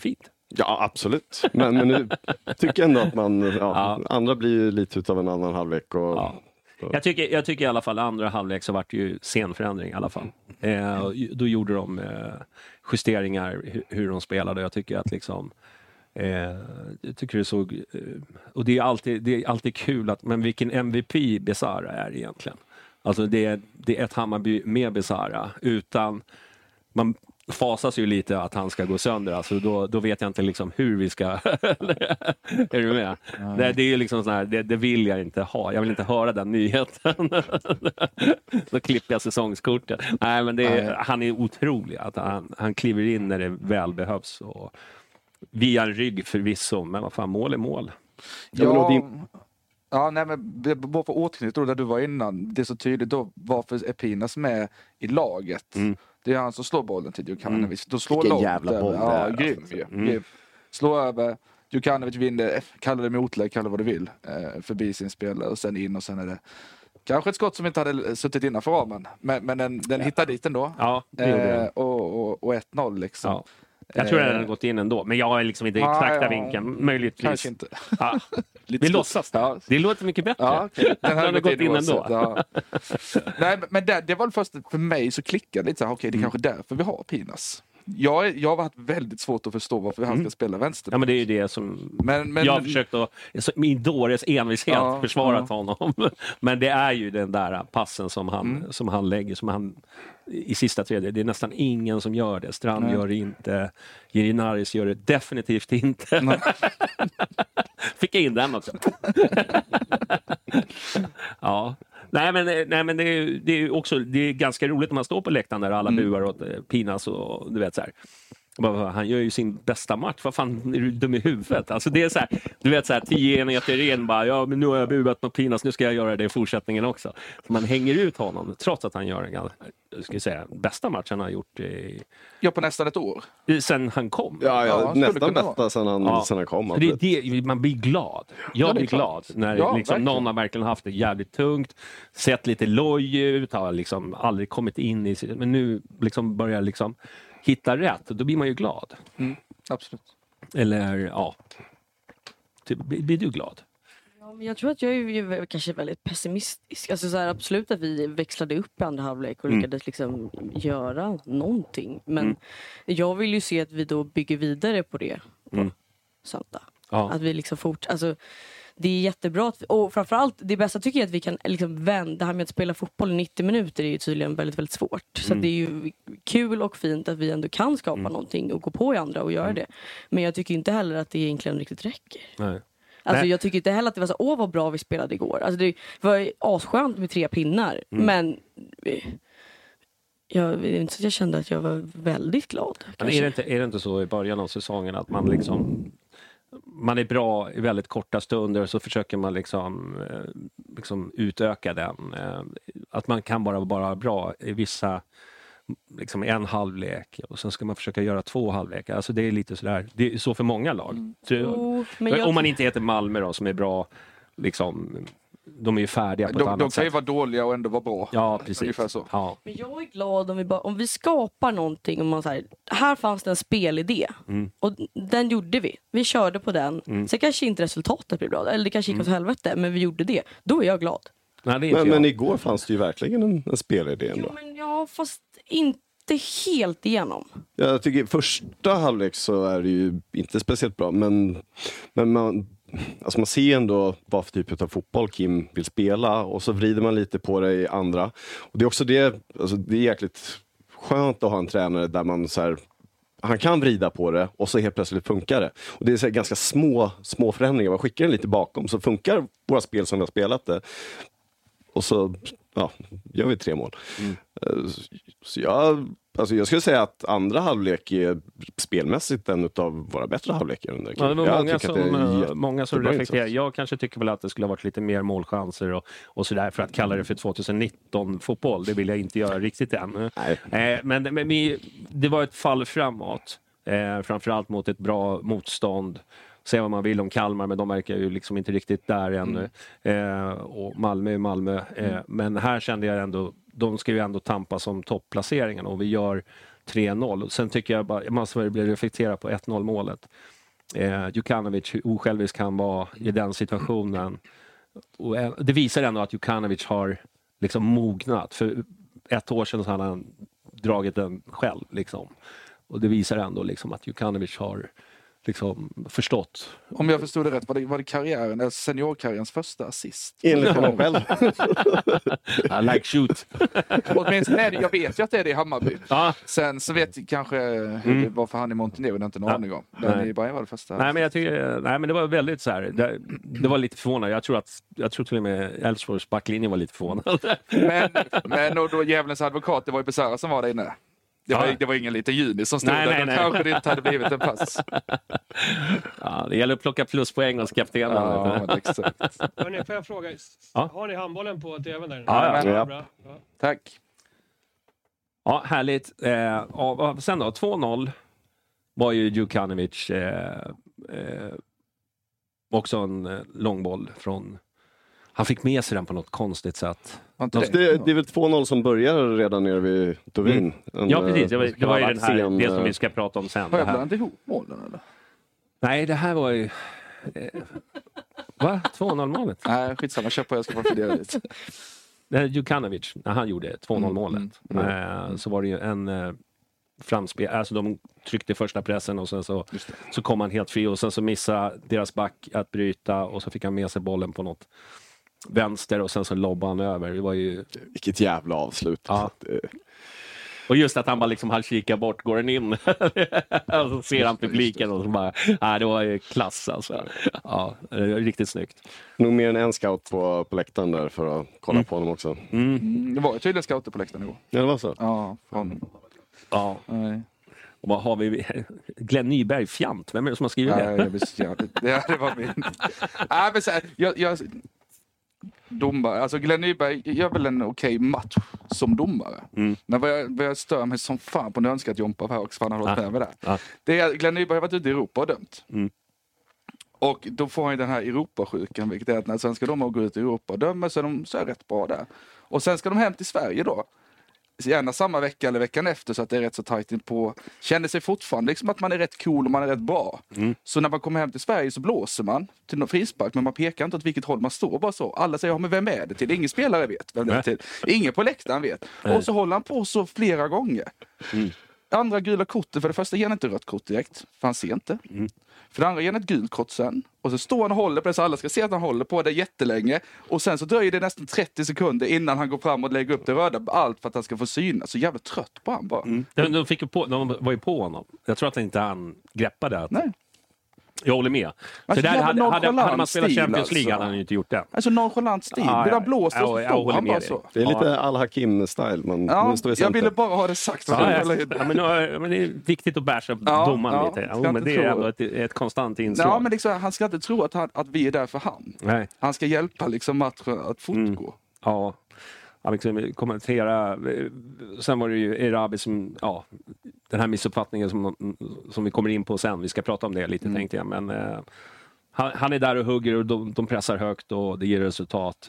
Ja, absolut. Men nu tycker jag ändå att man, andra blir ju lite utav en annan halvlek. Och, Jag tycker i alla fall andra halvlek så vart det ju scenförändring i alla fall. Då gjorde de justeringar hur de spelade. Jag tycker att liksom jag tycker det såg och det är alltid kul att, men vilken MVP Besara är egentligen. Alltså det är ett Hammarby med Besara, utan man fasas ju lite att han ska gå sönder, alltså då vet jag inte liksom hur vi ska är du med? Det är ju liksom så här, det vill jag inte ha. Jag vill inte höra den nyheten. Då klipper jag säsongskortet. Nej, men han är otrolig att han kliver in när det väl behövs, och via en rygg förvisso, men vad fan, mål är mål. Ja, nej, men bara för återknyta där du var innan, det är så tydligt då varför är Pinas med i laget. Det är han som slår bollen till Djukanovic. Då slår vilken jävla boll ja, grym. Slår över, Djukanovic vinner, kallar det motlägg, kallar det vad du vill, förbi sin spelare och sen in, och sen är det kanske ett skott som inte hade suttit innanför ramen, men den hittar dit ändå. Ja, det gjorde den. Och 1-0 liksom. Ja. Jag tror att den hade gått in ändå, men jag har liksom inte exakta vinkeln, möjligtvis. Kanske inte. Ja. Vi låtsas. Ja. Det låter mycket bättre. Ja, okay. Den hade gått in ändå. Ja. Nej, men det var först för mig så klickade lite så här, okej, det är kanske därför vi har Pinas. Jag har varit väldigt svårt att förstå varför han ska spela vänster. Ja, men det är ju det som jag har försökt att min dåres envishet försvarat honom. Men det är ju den där passen som han lägger, som han i sista tredje. Det är nästan ingen som gör det. Strand gör det inte. Jirinaris gör det definitivt inte. Fick jag in den också. Ja. Nej, men det är också, det är ganska roligt när man står på läktaren där alla buar åt Pinas och du vet så här. Han gör ju sin bästa match. Vad fan, är du dum i huvudet? Alltså det är så här, du vet så här, 10 enheter ren bara, ja men nu har jag buat på Pinas, nu ska jag göra det i fortsättningen också. Så man hänger ut honom trots att han gör bästa matchen han har gjort på nästan ett år. Sen han kom. Ja, nästan bästa sen han kom. Man blir glad. Jag blir glad när liksom någon har verkligen haft det jävligt tungt, sett lite loj ut, har liksom aldrig kommit in i sig, men nu liksom börjar liksom hitta rätt, då blir man ju glad. Absolut. Eller blir du glad? Ja, men jag tror att jag är kanske väldigt pessimistisk. Alltså så här, absolut att vi växlade upp i andra halvlek och lyckades liksom göra någonting. Men jag vill ju se att vi då bygger vidare på det på söndag. Ja. Att vi liksom alltså det är jättebra och framförallt det bästa tycker jag att vi kan liksom vända. Det här med att spela fotboll i 90 minuter är ju tydligen väldigt, väldigt svårt. Så det är ju kul och fint att vi ändå kan skapa någonting och gå på i andra och göra det. Men jag tycker inte heller att det egentligen riktigt räcker. Nej. Alltså jag tycker inte heller att det var så, vad bra vi spelade igår. Alltså det var asskönt med 3 pinnar. Men jag kände att jag var väldigt glad. Men är det inte så i början av säsongen att man liksom, man är bra i väldigt korta stunder, så försöker man liksom utöka den. Att man kan bara vara bra i vissa, liksom en halvlek, och sen ska man försöka göra 2 halvlekar. Alltså det är lite sådär, det är så för många lag. Om man inte heter Malmö då, som är bra liksom, de är ju färdiga på ett annat sätt. De kan ju vara dåliga och ändå vara bra. Ja, precis. Ungefär så. Ja. Men jag är glad om vi skapar någonting, om man säger, här fanns det en spelidé och den gjorde vi. Vi körde på den. Sen kanske inte resultatet blir bra, eller det kanske gick åt helvete, men vi gjorde det. Då är jag glad. Nej, men igår fanns det ju verkligen en spelidé ändå. Fast inte helt igenom. Jag tycker första halvlek så är det ju inte speciellt bra, men man ser ändå vad för typ av fotboll Kim vill spela, och så vrider man lite på det i andra. Och det är också det, alltså det är jäkligt skönt att ha en tränare där man så här, han kan vrida på det och så helt plötsligt funkar det. Och det är så här ganska små förändringar. Man skickar den lite bakom, så funkar våra spel som vi har spelat det. Och så gör vi 3 mål. Så jag skulle säga att andra halvlek är spelmässigt en av våra bättre halvlekar under. Ja, det var många som reflekterar. Jag kanske tycker väl att det skulle ha varit lite mer målchanser och sådär, för att kalla det för 2019-fotboll. Det vill jag inte göra riktigt än. Men det var ett fall framåt. Framförallt mot ett bra motstånd. Se vad man vill om Kalmar, men de verkar ju liksom inte riktigt där ännu. Och Malmö är Malmö. Men här kände jag ändå, de ska ju ändå tampas om topplaceringen, och vi gör 3-0. Och sen tycker jag bara, jag måste bli reflektera på 1-0 målet. Djukanovic, hur osjälvisk han var i den situationen. Och det visar ändå att Djukanovic har liksom mognat. För 1 år sedan så hade han dragit den själv. Liksom. Och det visar ändå liksom att Djukanovic har liksom förstått. Om jag förstod det rätt, var det karriären, seniorkarriärens första assist? Enligt honom själv. I like shoot. Åtminstone, jag vet ju att det är det i Hammarby. Sen så vet jag kanske hur det var för han i Montenegro, det är inte en aning om. Men i Bayern var det första. Nej, men det var väldigt så här. Det var lite förvånande. Jag tror till och med Elfsborgs backlinje var lite förvånad. men då djävulens advokat, det var ju Besara som var där inne. Det var ingen liten juni som stod där. Nej. Kanske det inte hade blivit en pass. Ja, det gäller att plocka pluspoäng hos kaptenen. Ja, exakt. Hörrni, får jag fråga? Har ni handbollen på tvn där? Ja. Bra. Tack. Ja, härligt. Sen då, 2-0 var ju Djukanovic också en långboll från... Han fick med sig den på något konstigt sätt. Det är väl 2-0 som börjar redan nere vid Tovin. Ja, precis. Det var ju den här, det som vi ska prata om sen. Har jag blandat ihop målen eller? Nej, det här var ju... Va? 2-0-målet? Nej, skitsamma. Kör på, jag ska bara fundera lite. Djukanovic, när han gjorde 2-0-målet, så var det ju en framspel. Alltså de tryckte första pressen och sen så kom han helt fri och sen så missade deras back att bryta och så fick han med sig bollen på något vänster och sen så lobbade han över. Det var ju... Vilket jävla avslut. Ja. Och just att han bara liksom halvkikar bort, går den in och så ser han publiken och så bara, det var ju klass alltså. Ja, riktigt snyggt. Nog mer än en scout på läktaren där för att kolla på honom också. Det var ju tydligen scouter på läktaren igår. Ja, det var så. Ja, Och vad har vi? Glenn Nyberg, fjant. Vem är det som har skrivit det? Det var min. Men så här, jag domare. Alltså Glenn Nyberg gör väl en okej match som domare. Men vad jag stör mig som fan på, nu önskar att Jompa var här också, för han har varit med det. Det är Glenn Nyberg har varit ute i Europa och dömt. Och då får han ju den här Europasjukan, vilket är att när svenska domare går ut i Europa och dömer så är rätt bra där. Och sen ska de hem till Sverige då. Gärna samma vecka eller veckan efter så att det är rätt så tajt in på. Känner sig fortfarande liksom att man är rätt cool och man är rätt bra. Så när man kommer hem till Sverige så blåser man till någon frispark, men man pekar inte åt vilket håll man står, bara så. Alla säger, men vem är det till? Ingen spelare vet vem det är till. Ingen på läktaren vet. Och så håller han på så flera gånger. Andra gula kortet, för det första ger han inte rött kort direkt, för han ser inte. För det andra ger han ett gult kort sen. Och så står han och håller på det så alla ska se att han håller på det jättelänge. Och sen så dröjer det nästan 30 sekunder innan han går fram och lägger upp det röda. Allt för att han ska få synas. Så jävla trött på han bara. De var ju på honom. Jag tror att inte han greppade att... Nej. Jag håller med. Alltså, så där hade man spelat Champions League alltså. hade han ju inte gjort det. Alltså nonchalant stil. Det där blåser och så står han bara så. Det är lite Al-Hakim-style. Jag ville bara ha det sagt. Men det är viktigt att bärsa domaren lite. Men det är ändå ett konstant inslag. Ja, men liksom, han ska inte tro att vi är där för han. Nej. Han ska hjälpa liksom matchen att fortgå. Ja. Jag liksom kommentera. Sen var det ju Erabi som, den här missuppfattningen som vi kommer in på sen. Vi ska prata om det lite tänkte jag. Men han är där och hugger och de pressar högt och det ger resultat.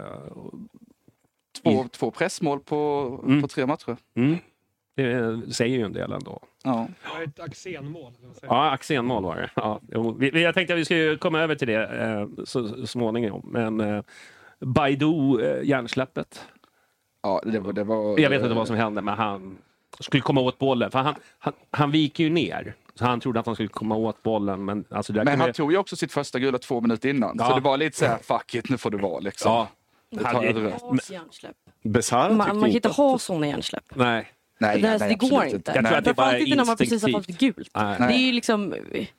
Två pressmål på 3 matcher. Det säger ju en del ändå. Ja. Ett Axén-mål. Ja, Axén-mål var det. Ja, jag tänkte att vi skulle komma över till det så småningom. Men Baidu, hjärnsläppet. Ja, det var... Jag vet inte vad som hände, men han skulle komma åt bollen. För han viker ju ner. Så han trodde att han skulle komma åt bollen. Men, alltså, han tog ju också sitt första gula 2 minuter innan. Ja. Så det var lite så här, fuck it, nu får det vara liksom. Ja. Man kan inte ha såna hjärnsläpp. Nej, det går inte. Jag tror att det bara är när man precis har fått gult. Nej. Det är ju liksom...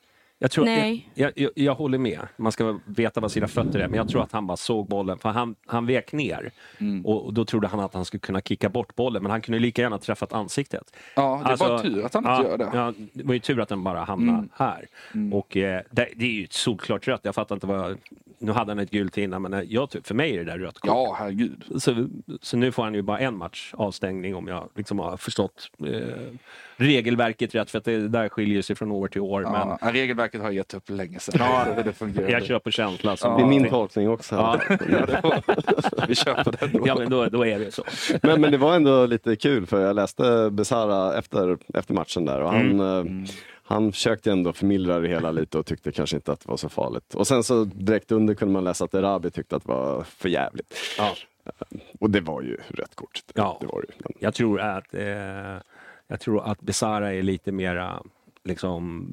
Jag håller med. Man ska veta vad sina fötter är. Men jag tror att han bara såg bollen. För han vek ner. Och då trodde han att han skulle kunna kicka bort bollen. Men han kunde lika gärna träffat ansiktet. Ja, det var tur att han inte gör det. Ja, det var ju tur att den bara hamnade här. Och det är ju ett solklart rött. Jag fattar inte vad... Nu hade han ett gult innan. Men för mig är det där rött kort. Ja, herregud. Så nu får han ju bara en match avstängning. Om jag liksom har förstått regelverket rätt. För att det där skiljer sig från år till år. Ja, men regelverket har gett upp länge sedan. Ja, det fungerar. Jag kör på känsla. Det är min tolkning också. Ja. Vi kör på den då. Ja, men då är det så. Men det var ändå lite kul, för jag läste Besara efter matchen där. Och han försökte ändå förmildra det hela lite och tyckte kanske inte att det var så farligt. Och sen så direkt under kunde man läsa att Erabi tyckte att det var för jävligt. Ja. Och det var ju rätt kort. Ja. Det var det. Men... Jag tror att Besara är lite mera liksom...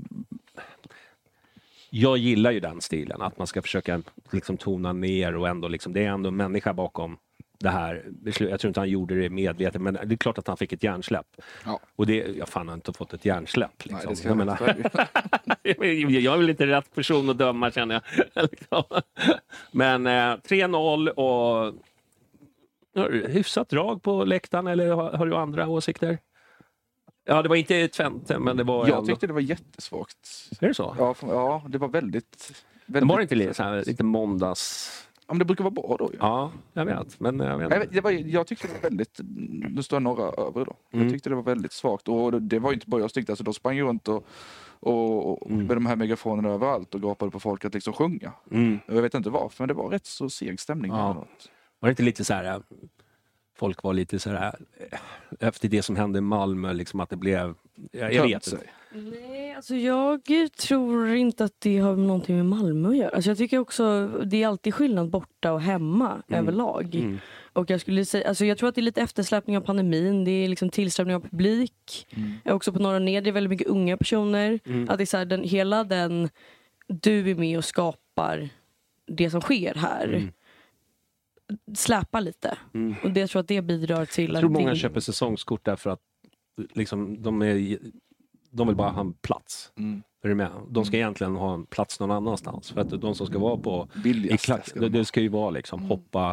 Jag gillar ju den stilen, att man ska försöka liksom tona ner och ändå liksom, det är ändå en människa bakom det här. Jag tror inte han gjorde det medvetet, men det är klart att han fick ett hjärnsläpp. Ja. Och det, jag har inte fått ett hjärnsläpp. Liksom. Nej, det ska jag är väl inte rätt person att döma, känner jag. Men 3-0 och hyfsat drag på läktaren, eller har du andra åsikter? Ja, det var inte Twente, men det var... Jag tyckte det var jättesvagt. Är det så? Ja, det var väldigt... Det var inte lite måndags... Ja, men det brukar vara bra då. Ja, jag vet. Men jag tyckte det var väldigt... Nu står några över då. Jag tyckte det var väldigt svagt. Och det var ju inte bara jag tyckte. Alltså, de sprang runt och med de här megafonerna överallt och gapade på folk att liksom sjunga. Jag vet inte varför, men det var rätt så seg stämning. Ja. Var det inte lite så här... Folk var lite så här efter det som hände i Malmö, liksom att det blev... Jag vet inte. Nej, alltså jag tror inte att det har någonting med Malmö att göra. Alltså jag tycker också, det är alltid skillnad borta och hemma överlag. Och jag skulle säga, alltså jag tror att det är lite eftersläppning av pandemin. Det är liksom tillströmning av publik. Också på Norra Ner, det är väldigt mycket unga personer. Att det är så här, hela den, du är med och skapar det som sker här. Släppa lite. Och det, jag tror att det bidrar till jag tror många köper säsongskort därför att liksom, de vill bara ha en plats. Är du med? De ska egentligen ha en plats någon annanstans. För att de som ska vara på det ska ju vara liksom hoppa.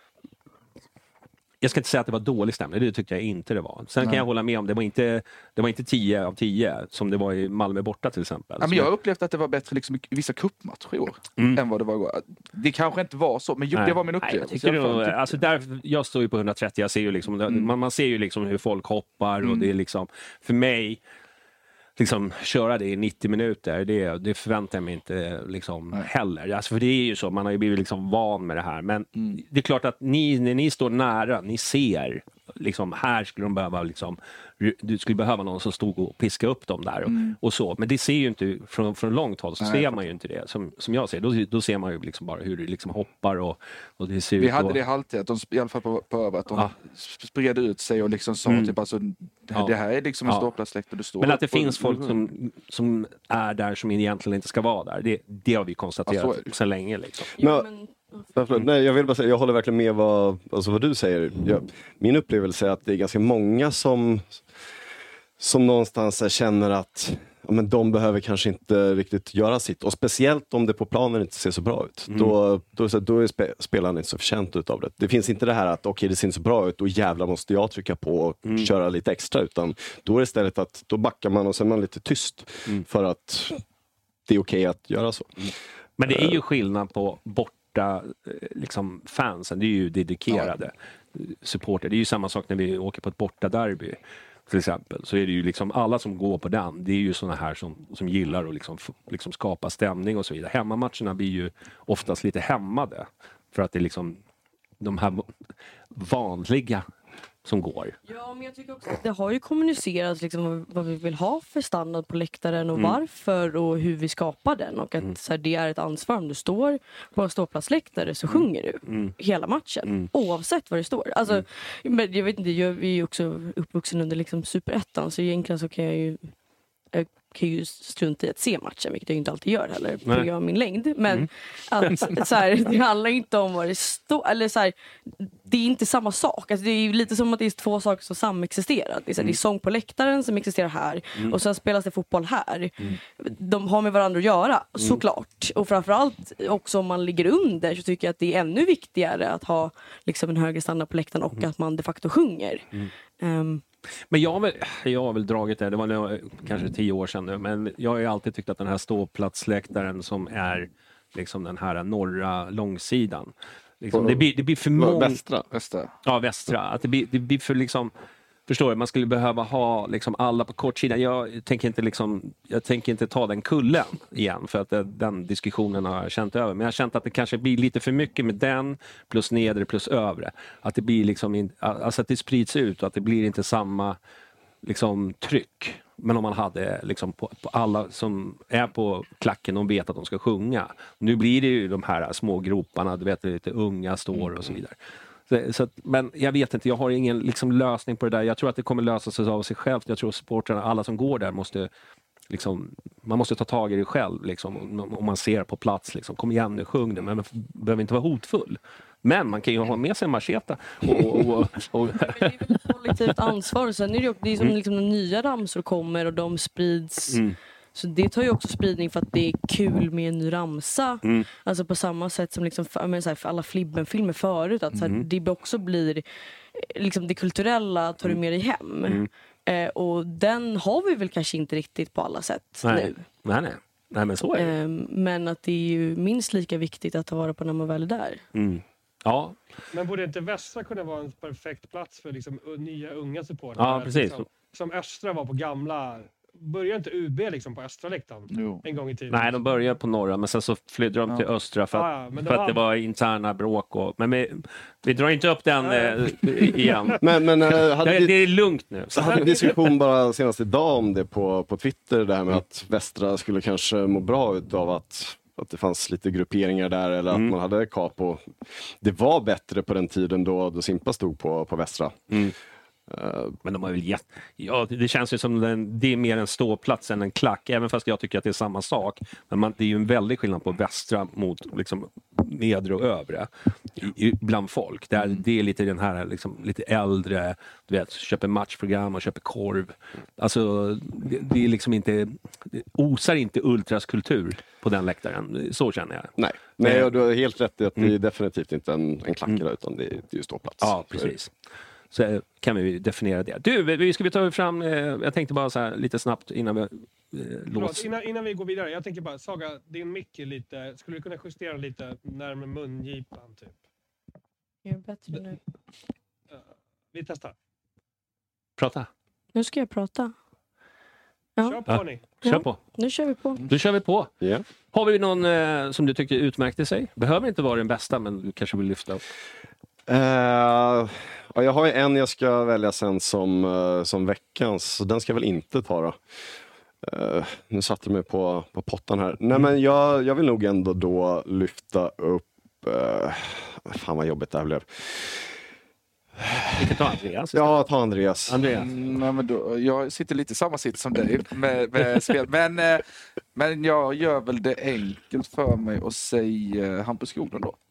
Jag ska inte säga att det var dålig stämning, det tyckte jag inte det var. Sen kan jag hålla med om, det var inte 10 av 10 som det var i Malmö borta till exempel. Ja, men jag har upplevt att det var bättre liksom, i vissa cupmatcher i år än vad det var igår. Det kanske inte var så, men det var min upplevelse. Jag står ju på 130, jag ser ju liksom, man ser ju liksom hur folk hoppar och det är liksom, för mig liksom köra det i 90 minuter, det förväntar jag mig inte liksom heller. Alltså, för det är ju så, man har ju blivit liksom van med det här. Men det är klart att när ni står nära, ni ser liksom, här skulle de behöva liksom, du skulle behöva någon som stod och piska upp dem där och så. Men det ser ju inte, från långt håll så ser man ju inte det som jag ser. Då ser man ju liksom bara hur det liksom hoppar och det ser vi ut. hade det halvtid, att de i alla fall på över, att de spred ut sig och liksom sa typ alltså, det här är liksom en ståplatsläkt och du står. Men att det finns folk som är där som egentligen inte ska vara där. Det har vi konstaterat så länge liksom. Nej, jag vill bara säga, jag håller verkligen med vad du säger. Min upplevelse är att det är ganska många som någonstans känner att men de behöver kanske inte riktigt göra sitt. Och speciellt om det på planen inte ser så bra ut. Då är spelaren inte så förtjänt utav det. Det finns inte det här att det ser inte så bra ut och jävla måste jag trycka på och köra lite extra. Utan då är det istället att då backar man och så är man lite tyst. För att det är okej att göra så. Men det är ju skillnad på liksom fansen, det är ju dedikerade supporter. Det är ju samma sak när vi åker på ett bortaderby till exempel, så är det ju liksom alla som går på den, det är ju såna här som gillar att liksom skapa stämning och så vidare. Hemmamatcherna blir ju oftast lite hämmade för att det är liksom de här vanliga som går. Ja, men jag tycker också att det har ju kommunicerats liksom vad vi vill ha för standard på läktaren och varför och hur vi skapar den. Och att så här, det är ett ansvar. Om du står på en ståplatsläktare så sjunger du hela matchen. Oavsett vad det står. Alltså, men jag vet inte, vi är ju också uppvuxen under liksom superettan, så egentligen så kan jag kan ju strunta i att se matchen, vilket jag inte alltid gör heller på grund av min längd. Men att, så här, det handlar inte om vad det står, eller så här, det är inte samma sak. Alltså, det är lite som att det är två saker som samexisterar. Det är, så här, det är sång på läktaren som existerar här och sen spelas det fotboll här. De har med varandra att göra, såklart. Och framförallt också om man ligger under så tycker jag att det är ännu viktigare att ha liksom en högre standard på läktaren och att man de facto sjunger. Men jag har väl dragit det var kanske 10 år sedan nu, men jag har ju alltid tyckt att den här ståplatsläktaren som är liksom den här norra långsidan liksom, det blir för många västra. Ja, västra, att det blir för liksom, förstår du, man skulle behöva ha liksom alla på kortsidan. Jag tänker inte ta den kullen igen, för att den diskussionen har jag känt över. Men jag har känt att det kanske blir lite för mycket med den plus nedre plus övre. Att det blir liksom alltså att det sprids ut och att det blir inte samma liksom tryck Men om man hade liksom på alla som är på klacken, de vet att de ska sjunga. Nu blir det ju de här små groparna, du vet, lite unga står och så vidare. Men jag vet inte, jag har ingen liksom lösning på det där. Jag tror att det kommer lösa sig av sig självt. Jag tror att supportrarna, alla som går där måste liksom, man måste ta tag i det själv liksom, om man ser på plats liksom, kom igen nu, sjung det, men man behöver inte vara hotfull. Men man kan ju ha med sig en macheta. Det är väl ett kollektivt ansvar. Sen är det som liksom de nya ramsor kommer och de sprids. Så det tar ju också spridning för att det är kul med en ny ramsa. Alltså på samma sätt som liksom för alla Flibben-filmer förut. Att så här, det också blir liksom det kulturella tar du med dig hem. Och den har vi väl kanske inte riktigt på alla sätt nu. Nej, men så är det. Men att det är ju minst lika viktigt att ta vara på när man väl är där. Ja. Men borde inte Västra kunna vara en perfekt plats för liksom nya unga supportrar? Ja, precis. Liksom, som Östra var på gamla... Började inte UB liksom på Östra läktaren en gång i tiden? Nej, de började på norra, men sen så flydde de till Östra för att det var interna bråk. Men vi drar inte upp den igen. Men det är lugnt nu. Så hade vi diskussion bara senast idag om det på Twitter, det här med att Västra skulle kanske må bra av att det fanns lite grupperingar där, eller att man hade capo. Det var bättre på den tiden då Simpa stod på Västra. Men de har väl det känns ju som det är mer en ståplats än en klack, även fast jag tycker att det är samma sak. Men det är ju en väldig skillnad på Västra mot liksom nedre och övre bland folk. Det är lite den här liksom, lite äldre, du vet, köper matchprogram och köper korv. Alltså det är liksom inte, det osar inte ultras kultur på den läktaren. Så känner jag. Nej, och du har helt rätt i att det är definitivt inte en klackare, utan det är ju ståplats. Ja, precis. Så kan vi definiera det. Du, ska vi ta fram, jag tänkte bara så här lite snabbt innan vi innan vi går vidare, jag tänker bara, Saga, din mick är lite, skulle du kunna justera lite närmare mungipan typ? Är det bättre nu? Vi testar. Prata. Nu ska jag prata. Kör på ni. Kör på. Nu kör vi på. Nu kör vi på. Yeah. Har vi någon som du tycker utmärkte sig? Behöver inte vara den bästa, men du kanske vill lyfta upp. Jag har ju en jag ska välja sen som veckans, så den ska jag väl inte ta då. Nu satte du mig på pottan här. Nej, men jag vill nog ändå då lyfta upp fan vad jobbigt det här blev. Vi kan ta Andreas. Ja, ta Andreas. Nej, men då, jag sitter lite i samma sitt som dig med spel. Men jag gör väl det enkelt för mig att säga Hampus Skoglund då.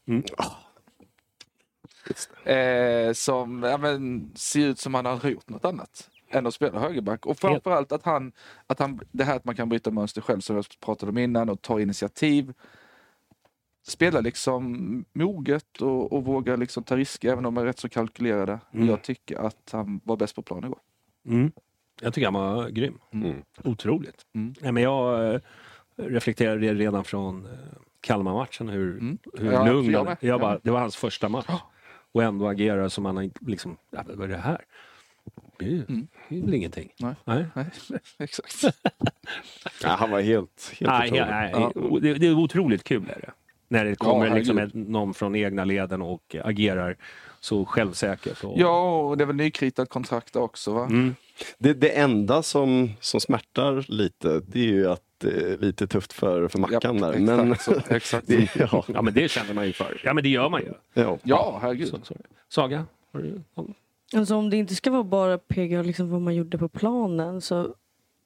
Som ser ut som han har gjort något annat än att spela högerback. Och framförallt att han det här att man kan bryta mönster själv, som jag pratade om innan, och ta initiativ. Spela liksom moget och våga liksom ta risker, även om de är rätt så kalkylerade. Jag tycker att han var bäst på plan igår. Jag tycker han var grym. Otroligt. Men jag reflekterade redan från Kalmar-matchen hur lugn han är. Det var hans första match. Och ändå agerar som han liksom, vad är det här? Det är väl ingenting. Nej. Exakt. Han var helt otrolig. Det är otroligt kul är det. När det kommer liksom någon från egna leden och agerar så självsäkert. Och det är väl nykritat kontrakt också, va? Det enda som smärtar lite, det är ju att det är lite tufft för Mackan där. Exakt. Ja, men det känner man ju för. Ja, men det gör man ju. Ja, herregud. Saga, har du? Alltså om det inte ska vara bara PG liksom vad man gjorde på planen, så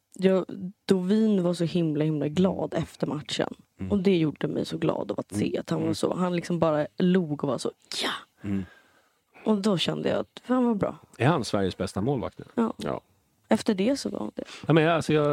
Dovin var så himla glad efter matchen. Och det gjorde mig så glad av att se att han var så. Han liksom bara log och var så, Och då kände jag att han var bra. Är han Sveriges bästa målvakt nu? Ja. Efter det så var det. Ja, men alltså jag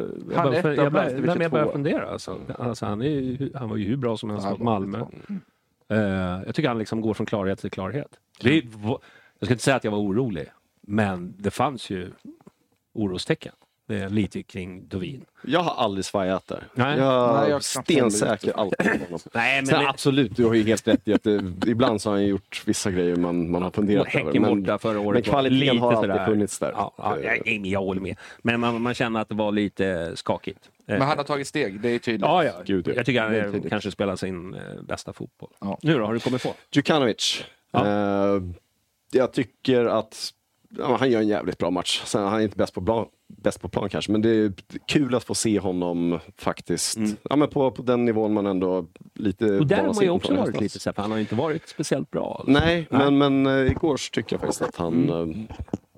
börjar fundera. Alltså han var ju hur bra som helst mot Malmö. Jag tycker han liksom går från klarhet till klarhet. Jag ska inte säga att jag var orolig, men det fanns ju orostecken. Det är lite kring Dovin. Jag har aldrig svajat där. Jag är stensäker alltid på honom. Sen absolut, du har ju helt rätt i att ibland så har han gjort vissa grejer man har funderat över. Men kvaliteten har alltid funnits där. Jag håller med. Men man känner att det var lite skakigt. Men han har tagit steg, det är tydligt. Ja. Gud, jag tycker han kanske spelar sin bästa fotboll. Nu då, har du kommit på? Djukanovic. Jag tycker att han gör en jävligt bra match. Sen, han är inte bäst på plan kanske, men det är kul att få se honom faktiskt men på den nivån man ändå lite... Och där har man ju också varit lite så här, för han har inte varit speciellt bra. Nej, men igår så tycker jag faktiskt att han...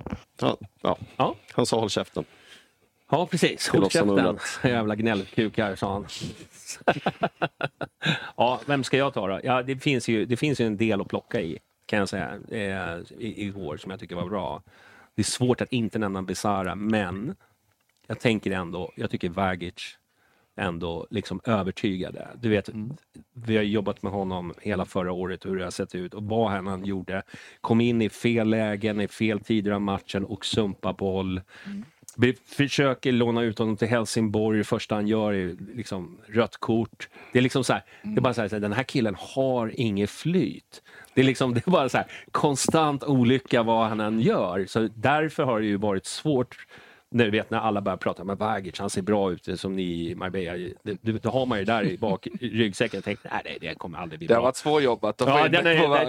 Han sa håll käften. Ja, precis. Håll käften. Jävla gnällkukar, sa han. Ja, vem ska jag ta då? Ja, det finns ju en del att plocka i, kan jag säga, igår som jag tycker var bra. Det är svårt att inte nämna Besara, men jag tycker Vagic ändå liksom övertygade. Du vet, vi har jobbat med honom hela förra året, hur det har sett ut och vad han gjorde. Kom in i fel lägen, i fel tider av matchen och sumpa boll. Vi försöker låna ut honom till Helsingborg. Det första han gör är liksom rött kort. Det är liksom så här, det är bara så här, den här killen har inget flyt. Det är bara så här konstant olycka vad han än gör. Så därför har det ju varit svårt när alla börjar prata med Vagic, han ser bra ut som ni i Marbella. Då har man ju där i bak i ryggsäcken och tänkt, nej, det kommer aldrig bli bra. Det har varit svårjobbat att få in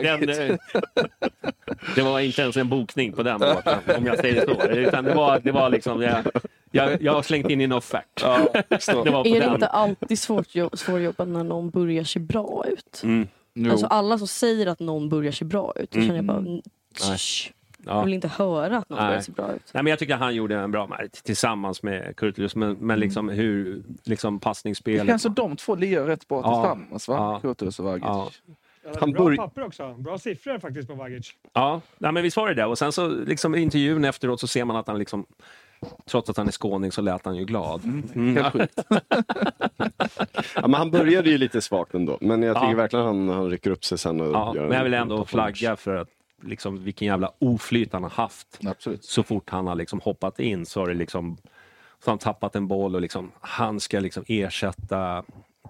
det var inte ens en bokning på den båten, om jag säger så. Utan det var liksom, jag har slängt in en offert. Ja, är det inte alltid svårjobbat när någon börjar se bra ut? Alltså alla som säger att någon börjar se bra ut, då känner jag bara... Jag vill inte höra att någon börjar se bra ut. Nej, men jag tycker att han gjorde en bra match tillsammans med Kurtulus, men liksom hur liksom passningsspelet. Det känns som de två lirar rätt bra tillsammans, va? Kurtulus och Vagic. Han bra papper också. Bra siffror faktiskt på Vagic. Ja, men visst var det. Och sen så liksom i intervjun efteråt så ser man att han liksom, trots att han är skåning så lät han ju glad. Helt sjukt. Men han började ju lite svagt ändå. Men jag tycker verkligen han rycker upp sig sen. Och men jag vill ändå flagga för att liksom, vilken jävla oflyt han har haft. Absolut. Så fort han har liksom hoppat in så har det liksom, så han tappat en boll och liksom, han ska liksom ersätta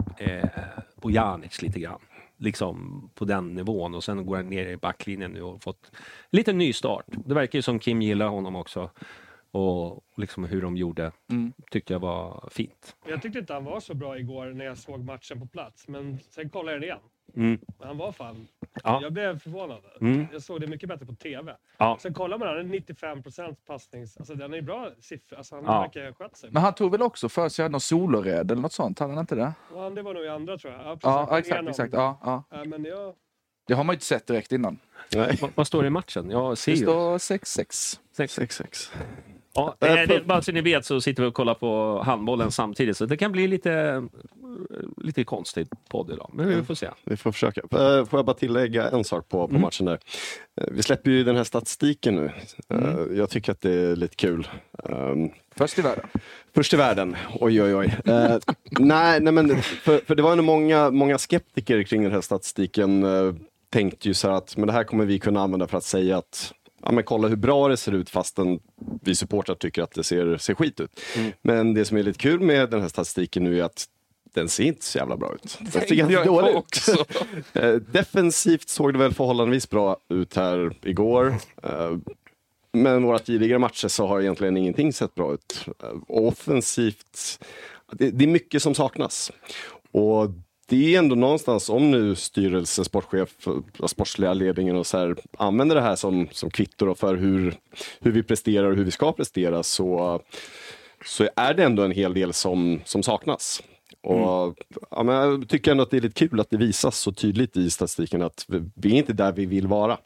Bojanic lite grann. Liksom på den nivån, och sen går han ner i backlinjen nu och fått lite ny start. Det verkar ju som Kim gillar honom också. Och liksom hur de gjorde tyckte jag var fint. Jag tyckte inte han var så bra igår när jag såg matchen på plats. Men sen kollade jag det igen. Men han var fan... Ja. Jag blev förvånad. Jag såg det mycket bättre på tv. Ja. Sen kollar man, han är 95% passnings... Alltså den är bra siffror. Alltså han verkar skött sig. Men han tog väl också för sig någon solored eller något sånt? Hade han inte det? Ja, det var nog i andra, tror jag. Ja, exakt. Ja. Men det har man ju inte sett direkt innan. Nej. Vad står det i matchen? Jag ser det står 6-6. 6-6. Ja, bara så ni vet så sitter vi och kollar på handbollen samtidigt, så det kan bli lite konstigt podd idag, men vi får se. Vi får försöka. Får jag bara tillägga en sak på matchen där. Vi släpper ju den här statistiken nu. Jag tycker att det är lite kul. Först i världen. Först i världen, oj. Nej, men för det var ändå många skeptiker kring den här statistiken. Tänkte ju så att men det här kommer vi kunna använda för att säga att men kolla hur bra det ser ut fastän vi supportrar tycker att det ser skit ut. Men det som är lite kul med den här statistiken nu är att den ser inte så jävla bra ut. Den ser ganska dålig också. Defensivt såg det väl förhållandevis bra ut här igår. Men våra tidigare matcher så har egentligen ingenting sett bra ut. Offensivt, det är mycket som saknas. Och det är ändå någonstans, om nu styrelse, sportchef, sportsliga ledningen och så här, använder det här som kvittor för hur vi presterar och hur vi ska prestera, så är det ändå en hel del som saknas. Och men jag tycker ändå att det är lite kul att det visas så tydligt i statistiken att vi är inte där vi vill vara.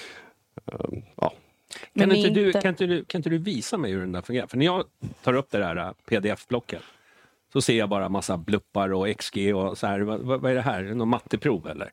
Kan inte du visa mig hur den där fungerar? För när jag tar upp det där pdf-blocket så ser jag bara massa bluppar och XG och så här. Vad är det här? Någon matteprov eller?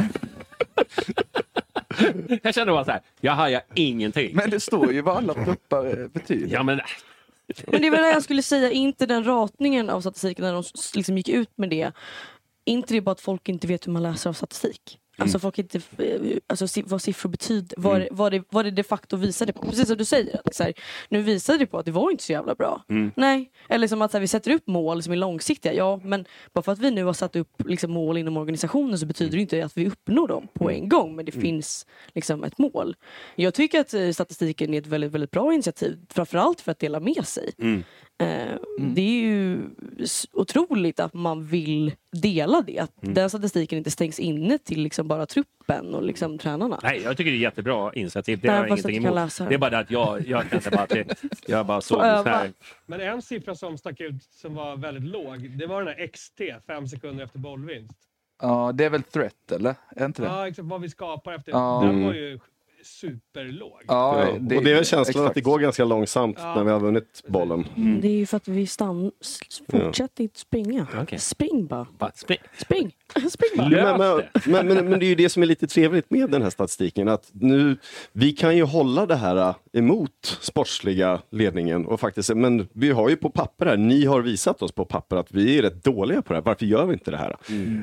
Jag känner bara så här, jag hajar ingenting. Men det står ju vad alla bluppar betyder. Ja, men det var det jag skulle säga, inte den ratningen av statistiken när de liksom gick ut med det. Inte det bara att folk inte vet hur man läser av statistik. Alltså folk inte, alltså vad siffror betyder, vad det de facto visade på. Precis som du säger, att så här, nu visade det på att det var inte så jävla bra. Nej, eller som att så här, vi sätter upp mål som är långsiktiga. Ja, men bara för att vi nu har satt upp liksom, mål inom organisationen så betyder det inte att vi uppnår dem på en gång. Men det finns liksom ett mål. Jag tycker att statistiken är ett väldigt, väldigt bra initiativ. Framförallt för att dela med sig. Det är ju otroligt att man vill dela det. Att den statistiken inte stängs inne till liksom bara truppen och liksom tränarna. Nej, jag tycker det är jättebra initiativ. Det har jag ingenting emot. Det är bara det att jag kan inte bara att jag bara såg så här. Men en siffra som stack ut som var väldigt låg, det var den här XT, 5 sekunder efter bollvinst. Ja, det är väl threat, eller? Är inte det? Ja, exakt. Vad vi skapar efter. Den var ju superlåg. Ja, och det är väl känslan att det går ganska långsamt när vi har vunnit bollen. Det är ju för att vi fortsätter inte springa. Okay. Spring bara. Spring bara. Men det är ju det som är lite trevligt med den här statistiken. Att nu, vi kan ju hålla det här emot sportsliga ledningen. Och faktiskt, men vi har ju på papper här, ni har visat oss på papper att vi är rätt dåliga på det här. Varför gör vi inte det här?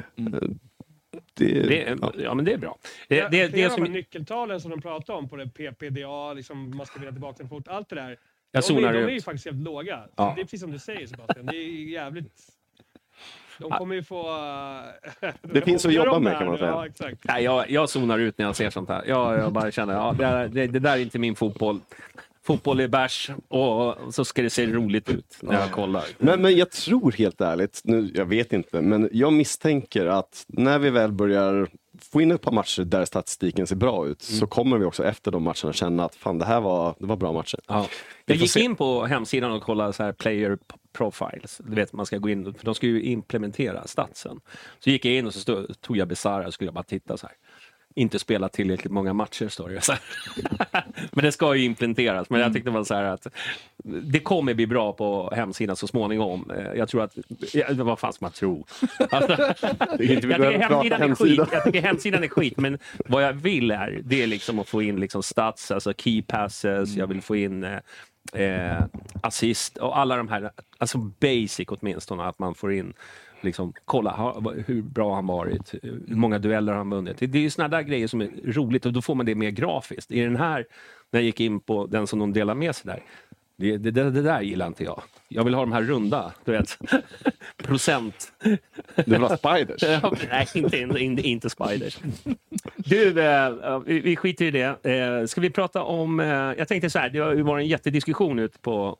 Ja, men det är bra. Det som nyckeltalen som de pratar om på det PPDA, liksom, man ska vilja tillbaka den fort, allt det där. De är ju faktiskt helt låga. Ja. Det är precis som du säger, Sebastian. Det är jävligt... De kommer ju få... det finns att jobba med, kan man säga. Ja, exakt. Nej, jag zonar ut när jag ser sånt här. Jag bara känner, det där är inte min fotboll. Fotboll är bärs och så ska det se roligt ut när jag kollar. Men jag tror helt ärligt, nu, jag vet inte, men jag misstänker att när vi väl börjar få in ett par matcher där statistiken ser bra ut så kommer vi också efter de matcherna känna att fan, det var bra matcher. Ja. Jag gick in på hemsidan och kollade så här player profiles. Du vet, man ska gå in, för de ska ju implementera statsen. Så gick jag in och så tog jag Besara och skulle jag bara titta så här. Inte spela tillräckligt många matcher, står det så här. Men det ska ju implementeras. Men jag tyckte väl så här att det kommer bli bra på hemsidan så småningom. Jag tror att... vad fan ska man tro? Alltså, jag tycker hemsidan är skit. Men vad jag vill det är liksom att få in liksom stats, alltså key passes. Jag vill få in assist och alla de här, alltså basic åtminstone, att man får in liksom, kolla hur bra han varit, hur många dueller han vunnit. Det är ju såna där grejer som är roligt och då får man det mer grafiskt. I den här, när jag gick in på den som de delar med sig där, det där gillar inte jag. Jag vill ha de här runda, du vet, procent. Det var spiders. Nej, inte spiders. Du, vi skiter i det. Ska vi prata om... jag tänkte så här, det har ju varit en jättediskussion ut på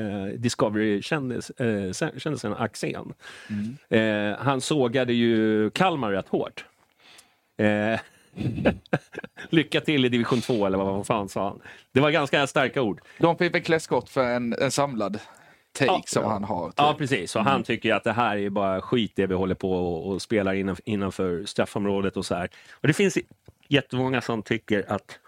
Discovery-kändisen Axén. Han sågade ju Kalmar rätt hårt. Lycka till i division 2 eller vad fan sa han. Det var ganska starka ord. De fick väl klä skott för en samlad take som han har. Typ. Ja, precis. Så han tycker att det här är bara skit det vi håller på och spelar innanför straffområdet och så här. Och det finns jättemånga som tycker att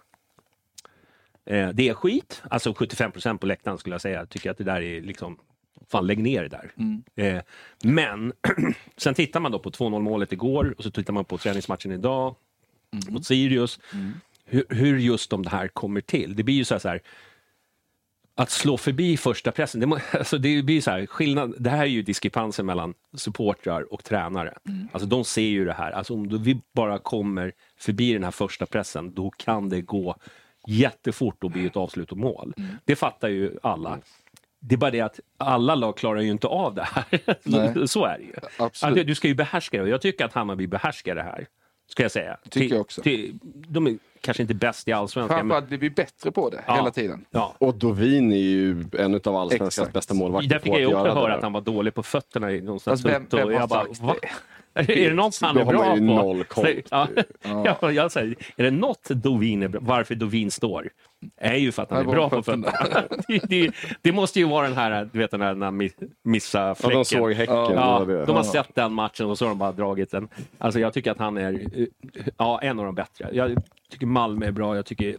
det är skit. Alltså 75% på läktaren skulle jag säga. Tycker att det där är liksom... Fan, lägg ner det där. Men sen tittar man då på 2-0 målet igår och så tittar man på träningsmatchen idag mot Sirius. Hur just de här kommer till. Det blir ju så här att slå förbi första pressen. Det blir så här skillnad. Det här är ju diskrepansen mellan supportrar och tränare. Alltså de ser ju det här. Alltså om vi bara kommer förbi den här första pressen, då kan det gå jättefort och bli ett avslut och mål. Det fattar ju alla. Det är bara det att alla lag klarar ju inte av det här. Så är det ju. Absolut. Du ska ju behärska det. Och jag tycker att Hammarby behärskar det här. Ska jag säga. Tycker jag också. De är kanske inte bäst i allsvenskan. Framförallt blir vi bättre på det hela tiden. Ja. Och Dovin är ju en av allsvenskans bästa målvakter. Där fick jag ju också höra att han var dålig på fötterna. Någonstans. Vem har sagt det? Är det något han är bra på? Noll koll. Jag säger, är det något Dovin är bra, varför Dovin står? Är ju för att han är bra på fötterna. det måste ju vara den här, du vet den här när missa fläcken. De såg Häcken. De har sett den matchen och så har de bara dragit den. Alltså jag tycker att han är en av de bättre. Jag tycker Malmö är bra, jag tycker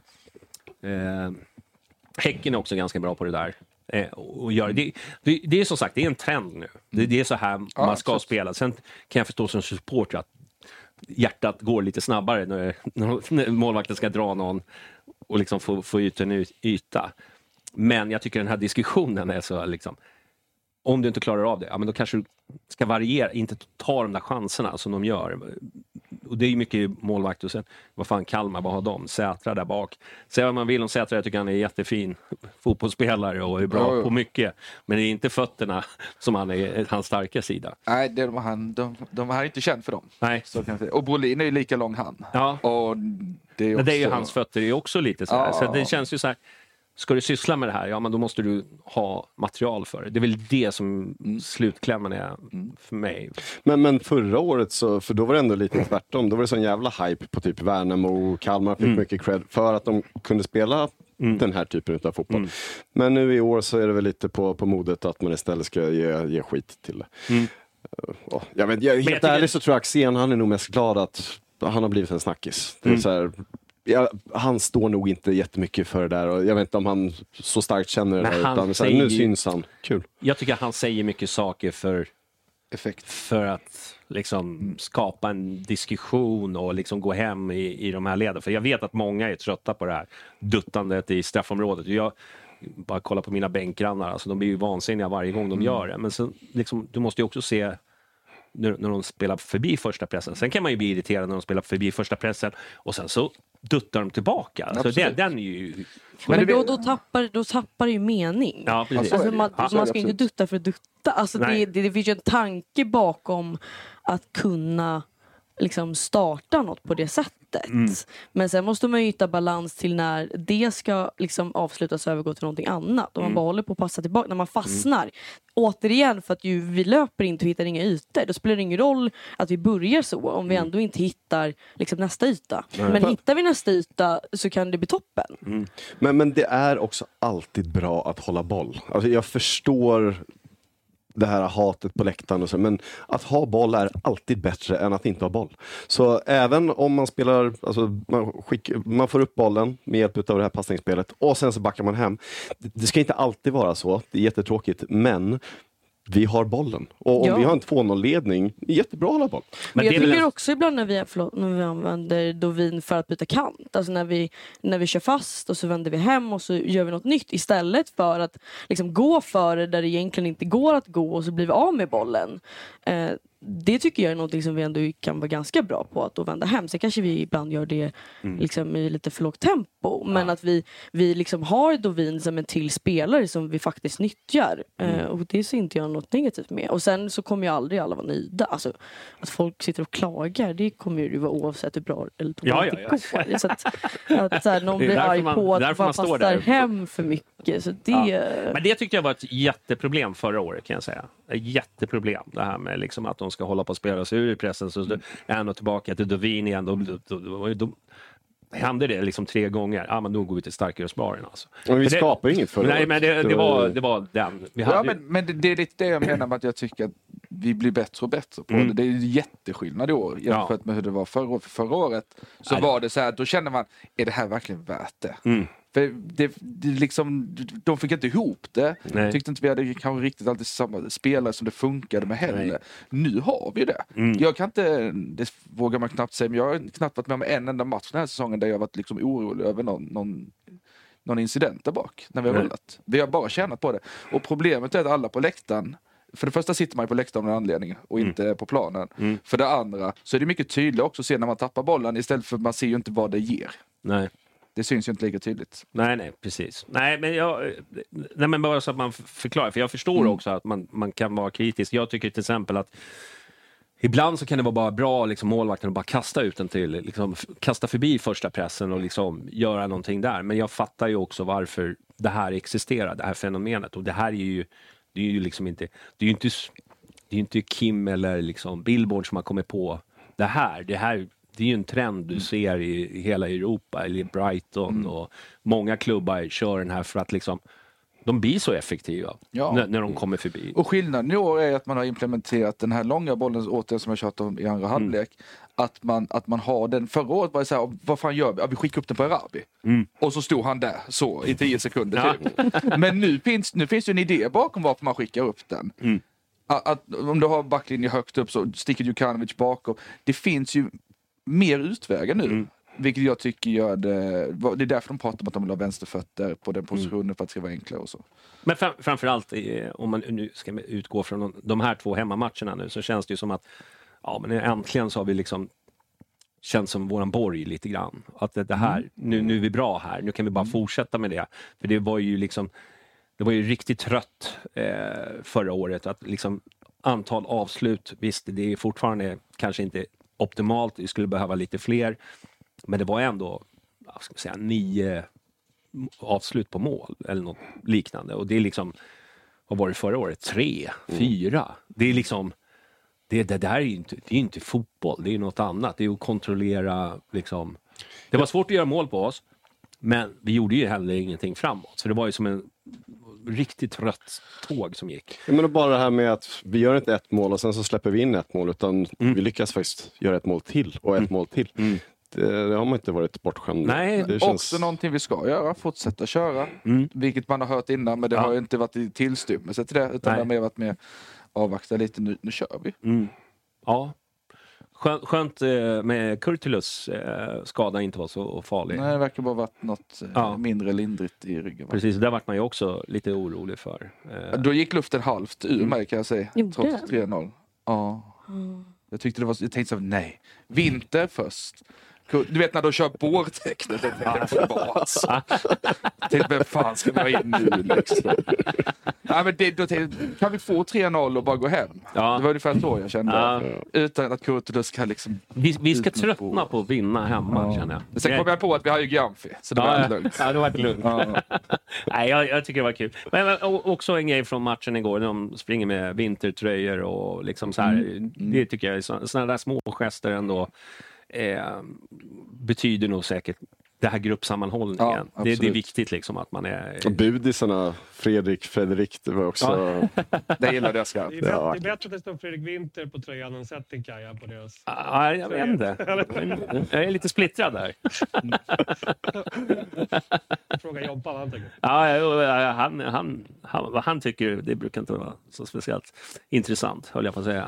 Häcken är också ganska bra på det där. Och gör det är som sagt, det är en trend nu. Det är så här man ska spela. Sen kan jag förstå som supporter att hjärtat går lite snabbare när målvakten ska dra någon och liksom få ut en yta. Men jag tycker den här diskussionen är så liksom, om du inte klarar av det, ja, men då kanske du ska variera, inte ta de där chanserna som de gör. Och det är ju mycket målvakt och sen, vad fan Kalmar, vad har de? Sätra där bak. Säg vad man vill om Sätra, jag tycker han är jättefin fotbollsspelare och är bra på mycket. Men det är inte fötterna som han är hans starka sida. Nej, de har inte känt för dem. Nej. Så kan jag säga. Och Brolin är ju lika lång han. Ja. Och det är ju hans fötter är också lite så här. Så det känns ju så här. ska du syssla med det här, ja men då måste du ha material för det. Det är väl det som slutklämmen är för mig. Men förra året så, för då var det ändå lite tvärtom. Då var det sån jävla hype på typ Värnamo och Kalmar fick mycket cred för att de kunde spela den här typen av fotboll. Men nu i år så är det väl lite på modet att man istället ska ge skit till det. Jag helt ärligt så tror jag Axén, han är nog mest glad att han har blivit en snackis. Det är så här, han står nog inte jättemycket för det där och jag vet inte om han så starkt känner det där, utan så här, nu syns han. Kul. Jag tycker att han säger mycket saker för effekt, för att liksom skapa en diskussion och liksom gå hem i de här leden. För jag vet att många är trötta på det här duttandet i straffområdet. Jag bara kollar på mina bänkgrannar, alltså de blir ju vansinniga varje gång de gör det. Men så, liksom, du måste ju också se när de spelar förbi första pressen. Sen kan man ju bli irriterad när de spelar förbi första pressen och sen så duttar de tillbaka. Alltså den är ju... Men då tappar ju mening. Ja, precis. Alltså man ska inte dutta för att dutta. Alltså det finns ju en tanke bakom att kunna liksom starta något på det sättet. Men sen måste man ju hitta balans till när det ska liksom avslutas och övergå till någonting annat. Om man bara håller på att passa tillbaka, när man fastnar. Återigen, för att vi löper inte och hittar inga ytor. Då spelar det ingen roll att vi börjar så om vi ändå inte hittar liksom nästa yta. Men hittar vi nästa yta så kan det bli toppen. Men det är också alltid bra att hålla boll. Alltså jag förstår det här hatet på läktaren och så, men att ha boll är alltid bättre än att inte ha boll. Så även om man spelar, alltså man får upp bollen med hjälp av det här passningsspelet och sen så backar man hem. Det ska inte alltid vara så, det är jättetråkigt, men vi har bollen. Och om vi har en 2-0-ledning, det är jättebra att hålla boll. Men jag tycker också ibland när vi använder Dovin för att byta kant. Alltså när vi kör fast och så vänder vi hem och så gör vi något nytt. Istället för att liksom gå före där det egentligen inte går att gå och så blir vi av med bollen. Det tycker jag är något som vi ändå kan vara ganska bra på, att då vända hem. Sen kanske vi ibland gör det liksom i lite för lågt tempo. Men att vi liksom har Dovin som en till spelare som vi faktiskt nyttjar. Och det ser inte jag något negativt med. Och sen så kommer ju aldrig alla vara nöjda. Alltså, att folk sitter och klagar, det kommer ju vara oavsett hur bra eller dåligt det går. Så att så här, någon blir arg på att man passar hem för mycket. Så det... Men det tyckte jag var ett jätteproblem förra året, kan jag säga. Ett jätteproblem, det här med liksom att de ska hålla på att spela sig ur i pressen, så är han tillbaka till Dovin igen. Då hände det liksom 3 gånger. Ja, men då går vi till starkare sparen alltså. Men vi skapar inget för det. Nej, men det var den. Vi hade men det är lite det jag menar med att jag tycker att vi blir bättre och bättre på det. Det är ju jätteskillnad i år jämfört med hur det var förra året. Så var det så här, då känner man, är det här verkligen värt det? För det liksom, de fick inte ihop det. Tyckte inte vi hade kanske riktigt alltid samma spelare som det funkade med heller. Nu har vi det. Jag kan inte, det vågar man knappt säga, men jag har knappt varit med om en enda match den här säsongen där jag varit liksom orolig över någon incident där bak när vi har rullat. Vi har bara tjänat på det. Och problemet är att alla på läktaren, för det första sitter man ju på läktaren av en anledning och inte på planen. För det andra så är det mycket tydligt också att se när man tappar bollen, istället för att man ser ju inte vad det ger. Nej. Det syns ju inte lika tydligt. Nej, precis. Nej, men bara så att man förklarar. För jag förstår också att man kan vara kritisk. Jag tycker till exempel att ibland så kan det vara bara bra liksom, målvakten att bara kasta ut den till, liksom, kasta förbi första pressen och liksom göra någonting där. Men jag fattar ju också varför det här existerar, det här fenomenet. Och det här är ju liksom inte, det är ju inte Kim eller liksom Billboard som har kommit på det här. Det är ju en trend du ser i hela Europa, eller i Brighton och många klubbar kör den här för att liksom de blir så effektiva när de kommer förbi. Och skillnaden i år är att man har implementerat den här långa bollen återigen som jag tjatat om i andra halvlek. Att man har den. Förra året var det så här, vad fan gör vi? Ja, vi skickar upp den på Erabi. Och så stod han där så i 10 sekunder typ. Men nu finns ju en idé bakom varför man skickar upp den. Att om du har backlinje högt upp så sticker Djukanovic bakom. Det finns ju mer utvägar nu. Vilket jag tycker gör det är därför de pratar om att de vill ha vänsterfötter på den positionen för att det ska vara enklare och så. Men framförallt om man nu ska utgå från de här 2 hemmamatcherna nu, så känns det ju som att men äntligen så har vi liksom känt som våran borg lite grann. Att det här, nu är vi bra här, nu kan vi bara fortsätta med det. För det var ju riktigt trött förra året att liksom antal avslut, visst det är fortfarande kanske inte optimalt, vi skulle behöva lite fler, men det var ändå 9 avslut på mål eller något liknande. Och det är liksom, vad var det förra året? 3, 4. Det är liksom, det där är ju inte fotboll, det är något annat. Det är att kontrollera liksom. Det var svårt att göra mål på oss, men vi gjorde ju heller ingenting framåt. Så det var ju som en riktigt trött tåg som gick. Men bara det här med att vi gör inte ett mål och sen så släpper vi in ett mål, utan vi lyckas faktiskt göra ett mål till och ett mål till. Det har man inte varit bortskämd. Nej, det känns... också någonting vi ska göra, fortsätta köra. Vilket man har hört innan, men det har ju inte varit i tillstymmelse till det, utan det har mer varit med avvakta lite, nu kör vi. Ja. Skönt med Kurtulus skada inte var så farlig. Nej, det verkar bara varit något mindre lindrigt i ryggen. Precis, där vart man ju också lite orolig för. Då gick luften halvt ur mig, kan jag säga. Trots 3-0. Ja. Jag tänkte så, nej. Vinter först. Du vet när de kör bårtecknet. Vem fan ska vi ha in nu liksom? Ja, men då kan vi få 3-0 och bara gå hem. Det var ungefär så jag kände. Utan att Kurtulus kan liksom... Vi ska tröttna på att vinna hemma, känner jag. Men sen kom jag på att vi har ju Giamfi. Så det var lugnt. Ja, det var lugnt. Nej, jag tycker det var kul. Men också en grej från matchen igår. De springer med vintertröjor och liksom så här. Det tycker jag är sådana där små gester ändå. Betyder nog säkert det här gruppsammanhållningen. Det är viktigt liksom att man är... Och budisarna, Fredrik, det var också... det gillade jag skarpt. Det är bättre att det står Fredrik Winter på tröjan än Setting Kaja på deras... Jag vet inte. Jag är lite splittrad där. Fråga Jobba vad han tycker. Vad han tycker, det brukar inte vara så speciellt intressant, höll jag på att säga.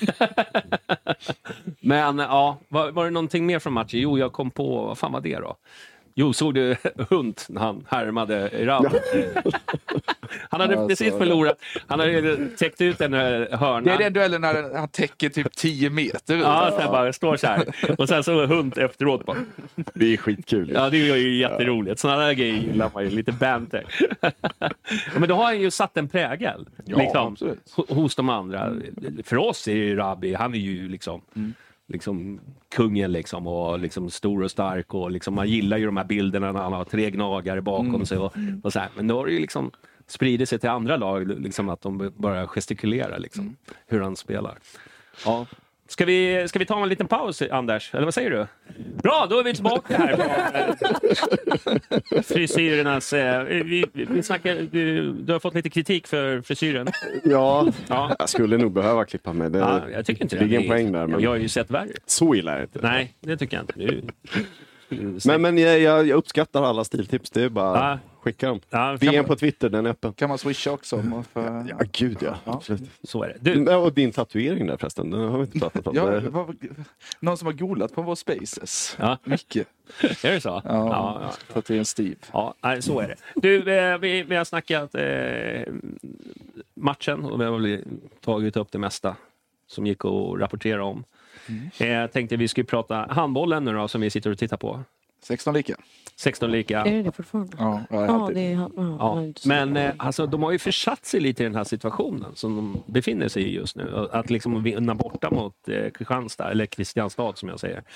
Men var det någonting mer från matchen? Jo, jag kom på, vad fan var det då? Jo, såg du Hund när han härmade Rav? Han hade precis förlorat. Han hade täckt ut en hörna. Det är den duellen när han täcker typ 10 meter. Ja, sen bara står så här. Och sen så Hund efteråt bara. Det är skitkul. Ja, det är ju jätteroligt. Sådana där grejer gillar man ju. Lite banter. Men då har han ju satt en prägel. Liksom, hos de andra. För oss är ju Rabbi, han är ju liksom kungen liksom, och liksom stor och stark, och liksom man gillar ju de här bilderna när han har 3 gnagare bakom sig och så här. Men då har det ju liksom spridit sig till andra lag liksom, att de börjar gestikulera liksom, hur han spelar. Ja. Ska vi ta en liten paus, Anders? Eller vad säger du? Bra, då är vi tillbaka här. Frisyrernas... Vi snackar, du har fått lite kritik för frisyren. Ja, jag skulle nog behöva klippa mig. Jag tycker inte det. Det är en poäng där. Men... Jag har ju sett värre. Så illa är det inte. Nej, det tycker jag inte. Men jag uppskattar alla stiltips. Det är bara skicka dem. VM på Twitter, den är öppen. Kan man swisha också? Ja, gud ja. Absolut. Så är det. Och din tatuering där förresten, den har vi inte pratat om. Någon som har googlat på vår Spaces. Ja. Mycket. Är det så? Ja. Tatuering Steve. Ja, så är det. Du, vi har snackat matchen och vi har väl tagit upp det mesta som gick att rapportera om. Jag tänkte vi skulle prata handbollen nu då, som vi sitter och tittar på. 16 lika. 16 lika. Är det fortfarande? Ja, Men alltså, de har ju försatt sig lite i den här situationen som de befinner sig i just nu. Att liksom vinna borta mot Kristianstad, eller Kristianstad som jag säger.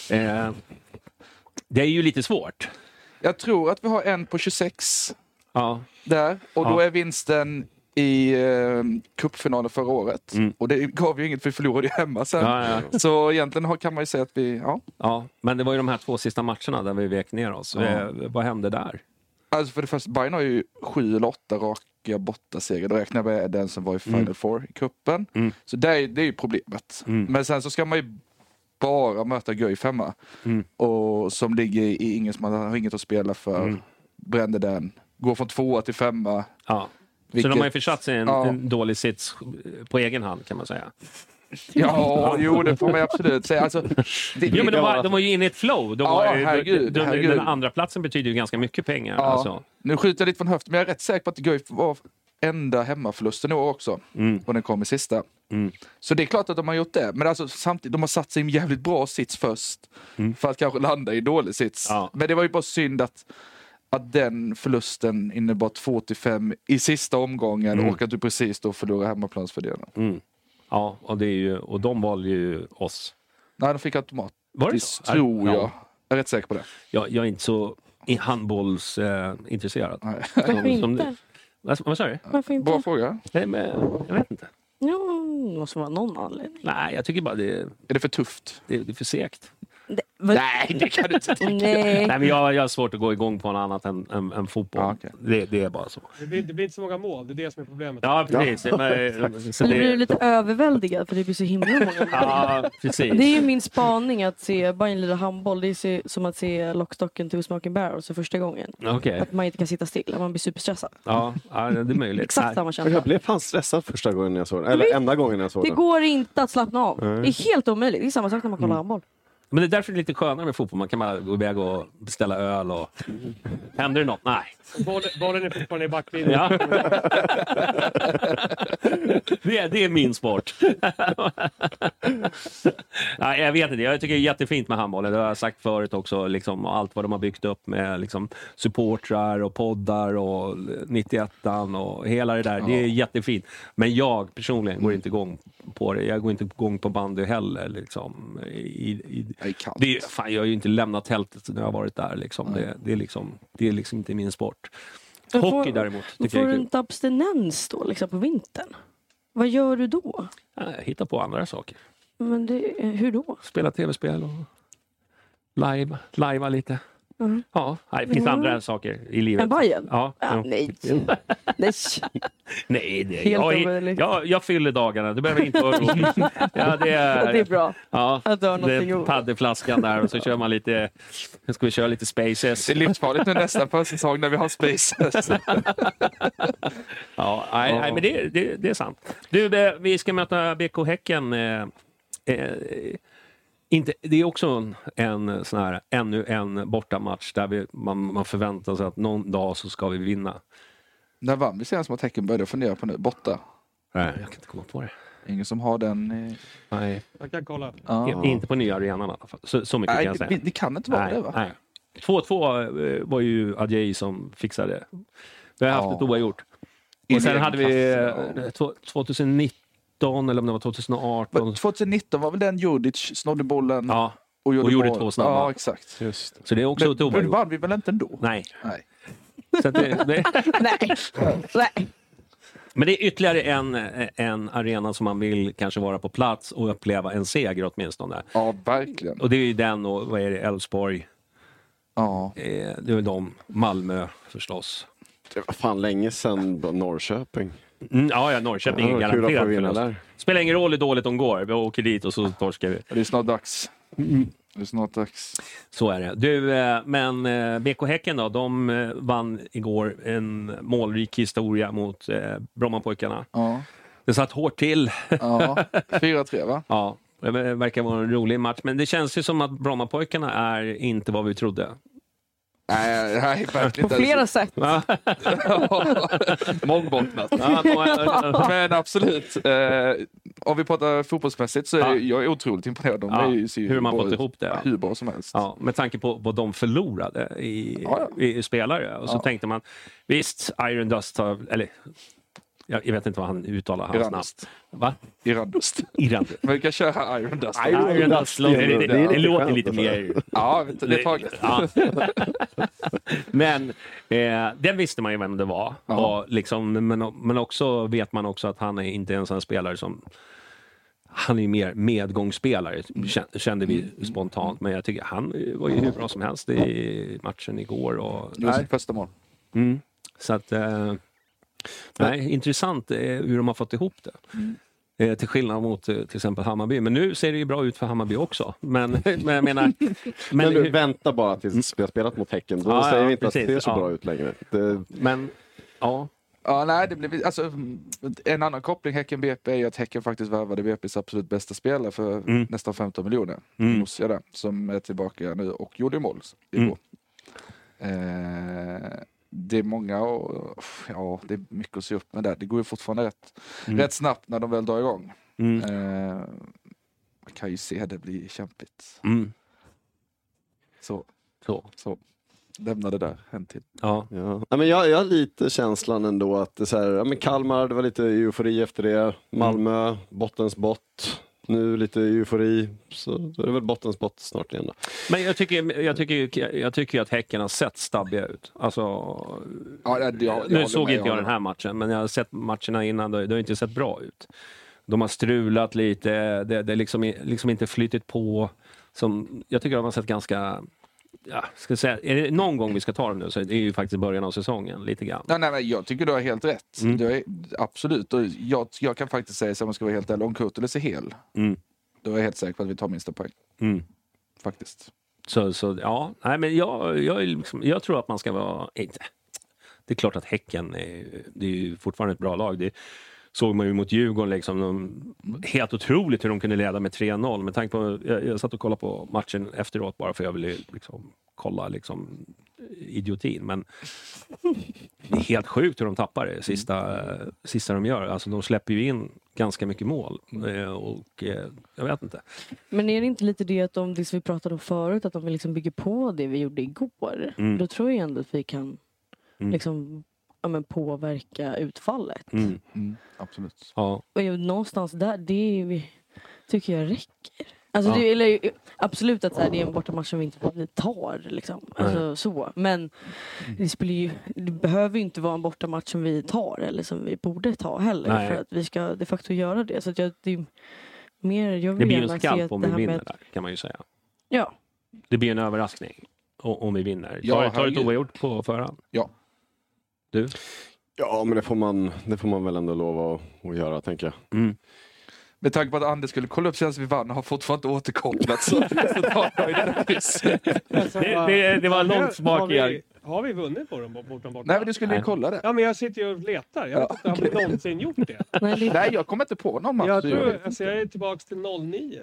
Det är ju lite svårt. Jag tror att vi har en på 26 där. Och då är vinsten i cupfinalen förra året. Och det gav ju inget, för vi förlorade hemma sen. Så egentligen kan man ju säga att vi... Ja, men det var ju de här 2 sista matcherna där vi vek ner oss. Vad hände där? Alltså för det första, Bayern har ju 7 eller 8 raka bortasegrar. Då räknar jag med den som var i Final Four i cupen. Så det är ju problemet. Men sen så ska man ju bara möta Guif hemma. Och som ligger i ingen som har inget att spela för. Brände den. Går från 2 till 5. Ja. Så de har ju försatt sig en dålig sits på egen hand, kan man säga. Jo, det får man absolut säga. Alltså, men de var ju inne i ett flow. Herregud. Den andra platsen betyder ju ganska mycket pengar. Alltså. Nu skjuter jag lite från höften, men jag är rätt säker på att Guif var enda hemmaförlusten i år också. Och den kom i sista. Så det är klart att de har gjort det. Men alltså, samtidigt, de har satt sig i en jävligt bra sits först. För att kanske landa i dålig sits. Men det var ju bara synd att den förlusten innebar 2-5 i sista omgången och att du precis då förlorar hemmaplansfördelen. Ja, och de valde ju oss. Nej, de fick automat. Var det så? Tror jag. Jag är rätt säker på det. Jag är inte så handbollsintresserad. Varför inte? Vad sa du? Varför inte? Bra fråga. Nej, men jag vet inte. Ja, det måste vara någon anledning. Nej, jag tycker bara Är det för tufft? det är för segt. Nej, det kan du inte tycka. Nej. Nej, men jag har svårt att gå igång på något annat än fotboll. Ja, okay. Det är bara så. Det blir inte så många mål, det är det som är problemet. Ja, precis. Ja. Så det blir lite överväldigad för det blir så himla många mål. Ja, precis. Det är ju min spaning att se Bayern lira handboll. Det är som att se Lockstocken till Smoking Barrels för första gången. Okay. Att man inte kan sitta still, att man blir superstressad. Ja, det är möjligt. Exakt samma känsla. Jag blev fan stressad första gången jag såg det. Eller enda gången jag såg det. Det går inte att slappna av. Det är helt omöjligt. Det är samma sak när man kollar handboll. Men det är därför det är lite skönare med fotboll. Man kan bara gå iväg och beställa öl och... Händer det något? Nej. Bollen är fortfarande i backlinjen. Ja. det är min sport. Ja, jag vet inte. Jag tycker det är jättefint med handbollen. Det har jag sagt förut också. Liksom, allt vad de har byggt upp med liksom, supportrar och poddar och 91an och hela det där. Ja. Det är jättefint. Men jag personligen går inte igång på det. Jag går inte igång på bandy heller. Liksom, fan, jag har ju inte lämnat tältet när jag har varit där. Liksom. Det är liksom inte min sport. Hockey däremot. Får du inte abstinens då liksom på vintern? Vad gör du då? Jag hittar på andra saker. Men hur då? Spela tv-spel och live lite. Mm. Ja, det finns andra saker i livet. En Bayern? Ja. Nej. Nej, jag fyller dagarna. Du behöver inte vara rolig. Ja, det är bra. Ja, att du har någonting paddeflaskan där och så kör man lite. Nu ska vi köra lite Spaces. Det är livsfarligt nu nästan på säsong när vi har Spaces. Ja, nej, men det är sant. Du, vi ska möta BK Häcken. Det är också en sån här ännu en bortamatch där man förväntar sig att någon dag så ska vi vinna. När vann vi senast mot Häcken började fundera på nu? Borta? Nej, jag kan inte komma på det. Ingen som har den? Nej. Jag kan kolla. Inte på nya arenan i alla fall. Så mycket kan jag säga. Det kan inte vara det, va? Nej. 2-2 var ju Adjei som fixade. Vi har haft ett oavgjort. Och sen hade vi 2019 eller om det var 2018. 2019 var väl den Juric snodde bollen och gjorde 2 snabba. Ja, exakt. Just. Så det är också ett oavgjort. Men vann vi väl inte ändå? Nej. Så Nej. Men det är ytterligare en arena som man vill kanske vara på plats och uppleva en seger åtminstone. Ja, verkligen. Och det är ju den och vad är det? Elfsborg. Ja. Det är de. Malmö förstås. Det var fan länge sedan Norrköping. Norrköping är garanterat. Spelar ingen roll hur dåligt de går. Vi åker dit och så torskar vi. Det är snart dags. Det är snart dags. Så är det. Du, men BK Häcken då, de vann igår en målrik historia mot Brommapojkarna. Ja. Det satt hårt till. Ja, 4-3 va? Ja, det verkar vara en rolig match. Men det känns ju som att Brommapojkarna är inte vad vi trodde. Nej, verkligen på flera sätt. Mångbottnat. Men absolut. Om vi pratar fotbollsmässigt så är jag otroligt imponerad. Hur man fått ihop det. Hur bra som helst. Ja, med tanke på vad de förlorade i spelare. Och så tänkte man, visst, Iron Dust eller jag vet inte vad han uttalar hans namn. Va? Irandust. Men vi kan köra Iron Dust. Iron Dust. Det låter lite mer... Ja, det är taget. Ja. Men den visste man ju vem det var. Och liksom, men också vet man också att han är inte en sån spelare som... Han är mer medgångsspelare, kände vi spontant. Men jag tycker han var ju hur bra som helst i matchen igår. Det var sitt första mål. Så att... intressant hur de har fått ihop det. Till skillnad mot till exempel Hammarby. Men nu ser det ju bra ut för Hammarby också. Men jag menar... Men du väntar bara tills vi har spelat mot Häcken. Då säger vi inte precis, att det ser så bra ut längre. Men, Ja, nej, det blev, alltså, en annan koppling Häcken-BP är att Häcken faktiskt värvade BPs absolut bästa spelare för nästan 15 miljoner. Som är tillbaka nu och gjorde mål igår. Det är många och det är mycket att se upp med där. Det går ju fortfarande rätt snabbt när de väl drar igång. Man kan ju se det blir kämpigt. Så. Lämna det där hen till. Ja, men jag har lite känslan ändå att det så här, men Kalmar, det var lite eufori efter det. Malmö, bottens bott. nu lite eufori, så då är det väl bottens bott snart igen då. Men jag tycker att Häcken har sett stabbiga ut. Alltså, nu såg inte jag den här matchen, men jag har sett matcherna innan, det har inte sett bra ut. De har strulat lite, det liksom inte flyttit på. Jag tycker att de har sett ganska... Ja, ska säga, är det någon gång vi ska ta dem nu så är det ju faktiskt början av säsongen, lite grann. Nej, jag tycker du har helt rätt. Absolut. Och jag kan faktiskt säga, så man ska vara helt ärlig, om Kurtulus är hel, då är jag helt säker på att vi tar minsta poäng. Faktiskt. Så ja, nej, men jag tror att man ska vara... Inte. Det är klart att Häcken det är ju fortfarande ett bra lag. Det såg man ju mot Djurgården liksom, helt otroligt hur de kunde leda med 3-0. Med tanke på, jag satt och kollade på matchen efteråt bara för jag ville liksom kolla liksom idiotin. Men det är helt sjukt hur de tappar det sista de gör. Alltså de släpper ju in ganska mycket mål. Och jag vet inte. Men är det inte lite det att de, liksom vi pratade om förut, att de liksom bygger på det vi gjorde igår? Då tror jag ändå att vi kan liksom... påverka utfallet. Absolut. Ja. Och någonstans där, det tycker jag räcker. Alltså absolut att det är en bortamatch som vi inte tar liksom. Alltså, så. Men det behöver ju inte vara en bortamatch som vi tar eller som vi borde ta heller. Nej. För att vi ska de facto göra det. Så att det blir en skalp om vi vinner där, kan man ju säga. Ja. Det blir en överraskning om vi vinner. Tar ett oavgjort på förhand? Ja. Du? Ja, men det får man väl ändå lov att göra, tänker jag. Med tanke på att Anders skulle kolla upp senast vi vann har fortfarande återkopplat så tar jag ju det. Det var långt smak i. Har vi vunnit på dem borta? Nej, men du skulle ju kolla det. Ja, men jag sitter ju och letar. Jag vet inte, har vi någonsin gjort det? Nej, jag kommer inte på någon match. Jag är tillbaka till 09.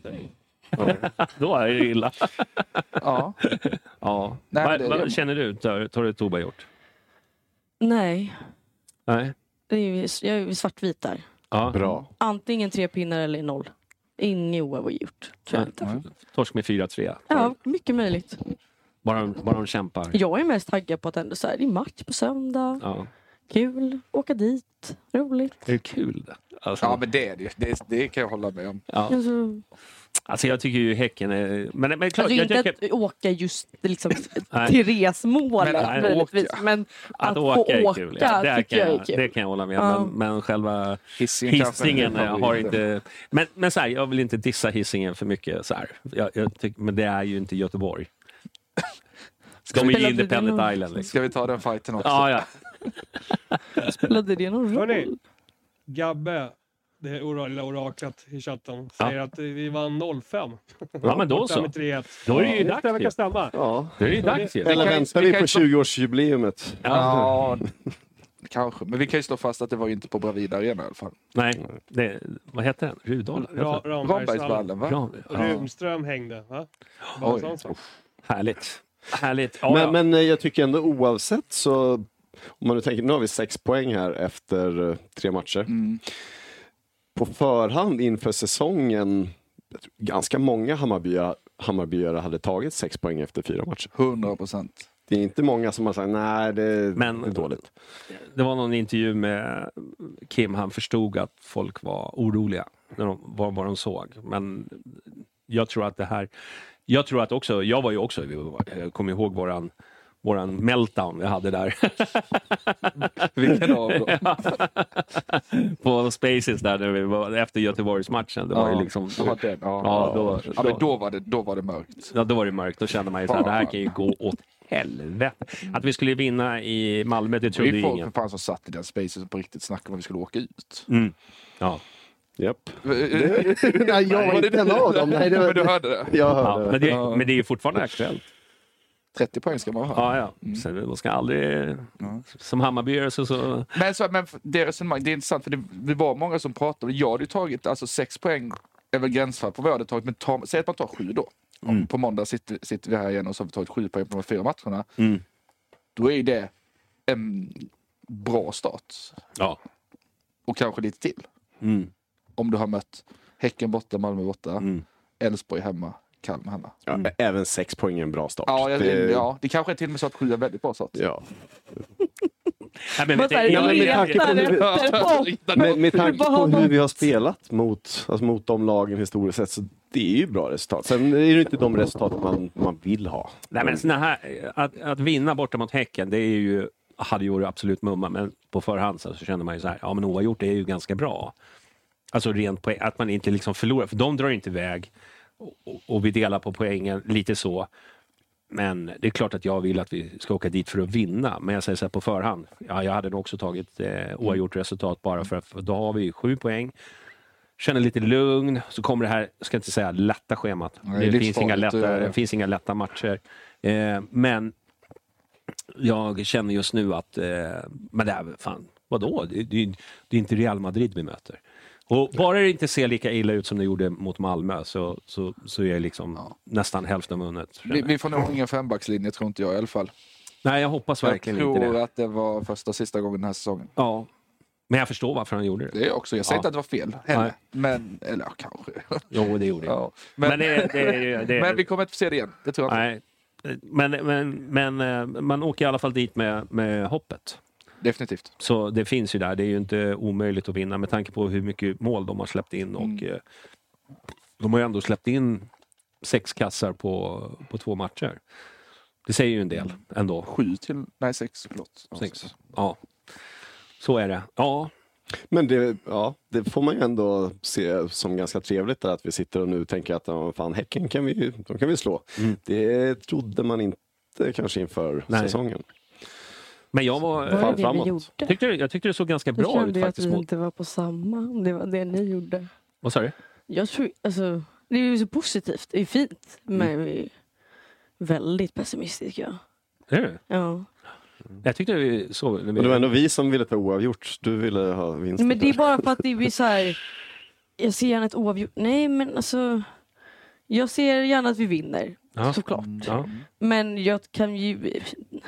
Då är det illa. Ja. Nej, vad känner du? Tar du ett oavgjort? Nej. Jag är ju svartvit där. Ja. Bra. Antingen 3 pinnar eller 0. Inget oavgjort, tror jag inte. Torsk med 4-3. Ja, mycket möjligt. Bara de kämpar. Jag är mest taggad på att ändå så här, det är match på söndag. Ja. Kul, åka dit, roligt. Det är kul det. Alltså. Ja, men det kan jag hålla med om. Ja. Alltså jag tycker ju Häcken är... Men klart, alltså inte att åka just liksom till resmålet, men att få åka kul. Ja, det kan jag hålla med. Men själva Hisingen har inte... Men så här, jag vill inte dissa Hisingen för mycket. Så här. Jag tycker, men det är ju inte Göteborg. De är ju Independent Island. Liksom. Ska vi ta den fighten också? Ja. Spelade det någon roll? Gabbe, det lilla oraklet i chatten, säger att vi vann 0-5. Ja, men då så. Då är det ju dags. Det verkar stämma. Ja. Det är ju dags. Eller väntar vi på 20-årsjubileumet? Ja, kanske. Men vi kan ju slå fast att det var inte på Bravida Arena i alla fall. Nej, vad heter den? Rudala? Rambergsvallen, va? Runström hängde, va? Härligt. Men jag tycker ändå oavsett så, om man nu tänker, nu har vi 6 poäng här efter 3 matcher. På förhand inför säsongen, ganska många Hammarbyare hade tagit 6 poäng efter 4 matcher. 100%. Det är inte många som har sagt nej, det är dåligt. Det var någon intervju med Kim, han förstod att folk var oroliga när vad de såg. Men jag tror att det här... Jag kommer ihåg våran meltdown vi hade där. Vilken av dem? På Spaces där när vi var efter Göteborgsmatchen. Det var ju liksom... Men då var det mörkt. Ja, då var det mörkt. Då kände man ju så här, det här kan ju gå åt helvete. Att vi skulle vinna i Malmö, det trodde ingen. Det är folk som satt i den Spaces och på riktigt snackade om att vi skulle åka ut. Ja. Japp. Nej, jag var inte en av dem. Nej, men du hörde det? Jag hörde det. Men det är ju fortfarande aktuellt. 30 poäng ska man ha. Ja. Så man ska aldrig... Som Hammarbyare så... Men det resonemang, det är intressant för det var många som pratade. Jag hade tagit, alltså 6 poäng är väl gränsfall på vad jag hade tagit. Men säg att man tar 7 då. På måndag sitter vi här igen och så har vi tagit 7 poäng på de 4 matcherna. Då är det en bra start. Ja. Och kanske lite till. Om du har mött Häcken borta, Malmö borta, Elfsborg hemma, Kalmar hemma. Ja, även 6 poäng är en bra start. Ja, det kanske är till och med så att 7 är väldigt bra start. Ja. Med tanke på hur vi har spelat mot de lagen historiskt sett, så det är ju bra resultat. Sen är det inte de resultat man vill ha. Nej, men såna här, att vinna borta mot Häcken, det är ju, hade ju absolut mumma, men på förhand så känner man ju så här, ja men oavgjort är ju ganska bra. Alltså rent poäng, att man inte liksom förlorar, för de drar inte iväg och vi delar på poängen lite så. Men det är klart att jag vill att vi ska åka dit för att vinna. Men jag säger så här på förhand. Ja, jag hade nog också tagit oavgjort resultat bara för att då har vi 7 poäng. Känner lite lugn. Så kommer det här, ska inte säga lätta schemat. Nej, det finns inga lätta matcher. Men jag känner just nu att men det är fan, vadå? Det är inte Real Madrid vi möter. Och bara det inte ser lika illa ut som det gjorde mot Malmö så är det liksom nästan hälften vunnet. Vi får nog ingen fembackslinje, tror inte jag i alla fall. Nej, jag hoppas verkligen inte det. Jag tror att det var första och sista gången den här säsongen. Ja, men jag förstår varför han gjorde det. Det är också, jag säger inte att det var fel heller. Men, eller kanske. Jo, det gjorde det. Ja. Men vi kommer inte få se det igen, det tror jag inte. Nej, men man åker i alla fall dit med hoppet. Definitivt. Så det finns ju där. Det är ju inte omöjligt att vinna med tanke på hur mycket mål de har släppt in. Och de har ju ändå släppt in 6 kassar på 2 matcher. Det säger ju en del ändå. 6, förlåt. 6, ja. Så är det. Ja. Men det får man ju ändå se som ganska trevligt där, att vi sitter och nu tänker att fan, Häcken kan vi slå. Det trodde man inte kanske inför säsongen. Men jag jag tyckte det såg ganska bra ut faktiskt. Jag att vi inte var på samma, om det var det ni gjorde. Vad sa du? Jag tror, alltså, det är ju så positivt, det är fint, men vi är väldigt pessimistiska. Är det? Ja. Jag tyckte vi såg... Men det var ändå vi som ville ta oavgjort. Du ville ha vinst. Men det är bara för att det blir så här. Jag ser gärna ett oavgjort. Nej, men alltså... Jag ser gärna att vi vinner. Såklart. Ja. Men jag kan ju...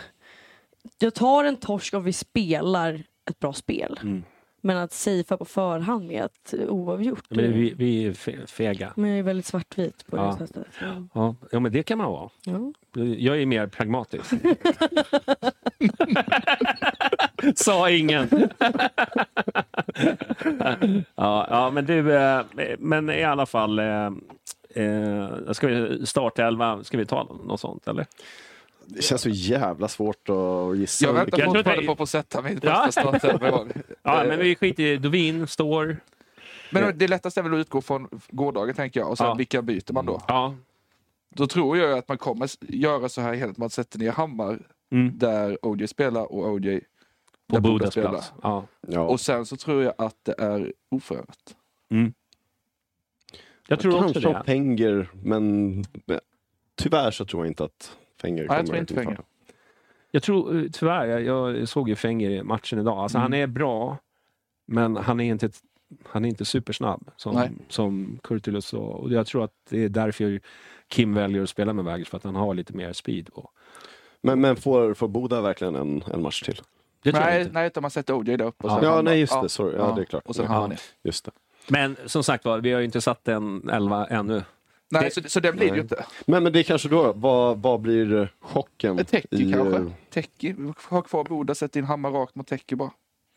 Jag tar en torsk om vi spelar ett bra spel. Men att safea på förhand med att oavgjort. Men vi är fega. Men jag är väldigt svartvit på det sättet. Ja, men det kan man vara. Ja. Jag är mer pragmatisk. Sa ingen. ja, men du, men i alla fall ska vi starta 11, ska vi ta något sånt eller? Det känns så jävla svårt att gissa. Jag väntar fortfarande på att sätta mig första starten. Ja, men vi skiter i Dovin, står. Men det lättaste är väl att utgå från gårdagen, tänker jag. Och sen vilka byter man då? Ja. Då tror jag att man kommer göra så här helt att man sätter ner Hammar där OJ spelar och OJ på Bodas plats. Ja. Och sen så tror jag att det är oförändrat. Jag tror kanske också det. Penger, men tyvärr så tror jag inte att Fenger kommer. Jag tror inte Fenger. Jag tror tyvärr, jag såg ju Fenger i matchen idag. Alltså han är bra, men han är inte supersnabb som Kurtulus, och jag tror att det är därför Kim väljer att spela med Vägers, för att han har lite mer speed. Men får Boda verkligen en match till? Nej, utan man sätter OJ där uppe. Just det. Sorry. Ja, det är klart. Och sen har ner. Just det. Men som sagt var, vi har ju inte satt en 11 ännu. Nej, så det blir det ju inte. Men det är kanske då, vad blir chocken? Teki kanske. Teki, ha kvar Boda, sätta in Hammar rakt mot Teki bara.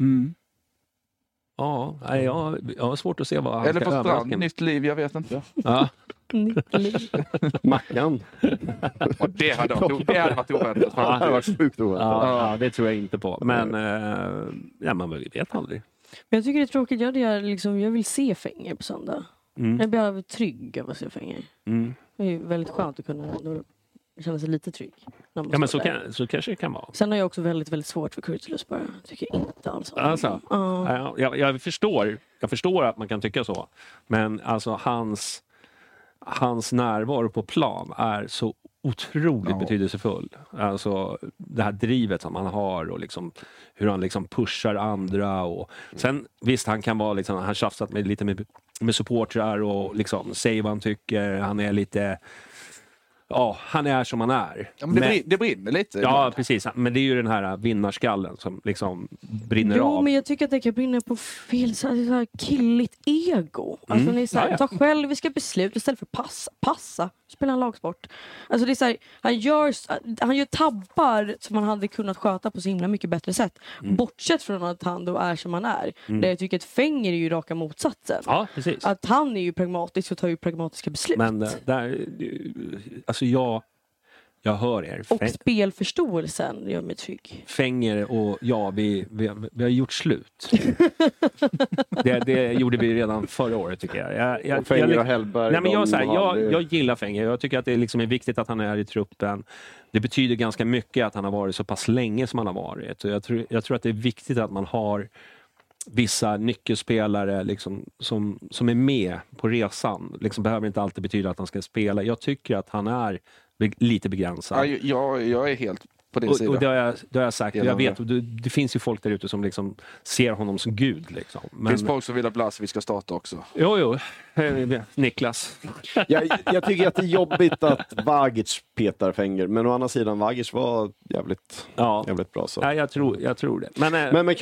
Ja, jag har svårt att se vad han eller på Strand, nytt liv, jag vet inte. Ja. Nytt liv. Mackan. Och det hade varit oväntat. Det hade varit sjukt oväntat. Ja, det tror jag inte på. Men man vet aldrig. Men jag tycker det är tråkigt. Jag vill se Fenger på söndag. Jag blir trygg av att se Fenger. Det är väldigt skönt att kunna känna sig lite trygg. Ja, men så kanske det kan vara. Sen har jag också väldigt, väldigt svårt för Kurtulus bara. Tycker inte alls. Alltså, jag förstår att man kan tycka så. Men alltså hans närvaro på plan är så otroligt betydelsefull. Alltså det här drivet som han har och liksom hur han liksom pushar andra, och sen visst, han kan vara liksom, han tjafsat lite med supportrar och liksom säger vad han tycker. Han är lite ja, han är som han är. Ja, men det brinner lite. Ja, ibland. Precis. Men det är ju den här vinnarskallen som liksom brinner av. Jo, men jag tycker att det kan brinna på fel så här killigt ego. Alltså det är så här, ta själviska beslut istället för passa. Spela en lagsport. Alltså det är så här, han gör tabbar som man hade kunnat sköta på så himla mycket bättre sätt. Bortsett från att han då är som han är. Det jag tycker att Fenger är ju raka motsatsen. Ja, precis. Att han är ju pragmatisk och tar ju pragmatiska beslut. Men där, alltså jag hör er. Och spelförståelsen gör mig trygg. Fenger och vi har gjort slut. det gjorde vi redan förra året tycker jag. Och Fenger och Hellberg. Nej, men jag gillar Fenger. Jag tycker att det liksom är viktigt att han är i truppen. Det betyder ganska mycket att han har varit så pass länge som han har varit. Och jag tror att det är viktigt att man har vissa nyckelspelare liksom, som är med på resan. Liksom behöver inte alltid betyda att han ska spela. Jag tycker att han är lite begränsad. Ja, jag är helt på din sida. Och det har jag sagt. Jag vet, det finns ju folk där ute som liksom ser honom som gud. Liksom. Det finns folk som vill att Blas vi ska starta också. Jo. Niklas. Jag tycker att det är jobbigt att Vagic petar Fenger. Men å andra sidan, Vagic var jävligt bra. Så. Ja, jag tror det. Men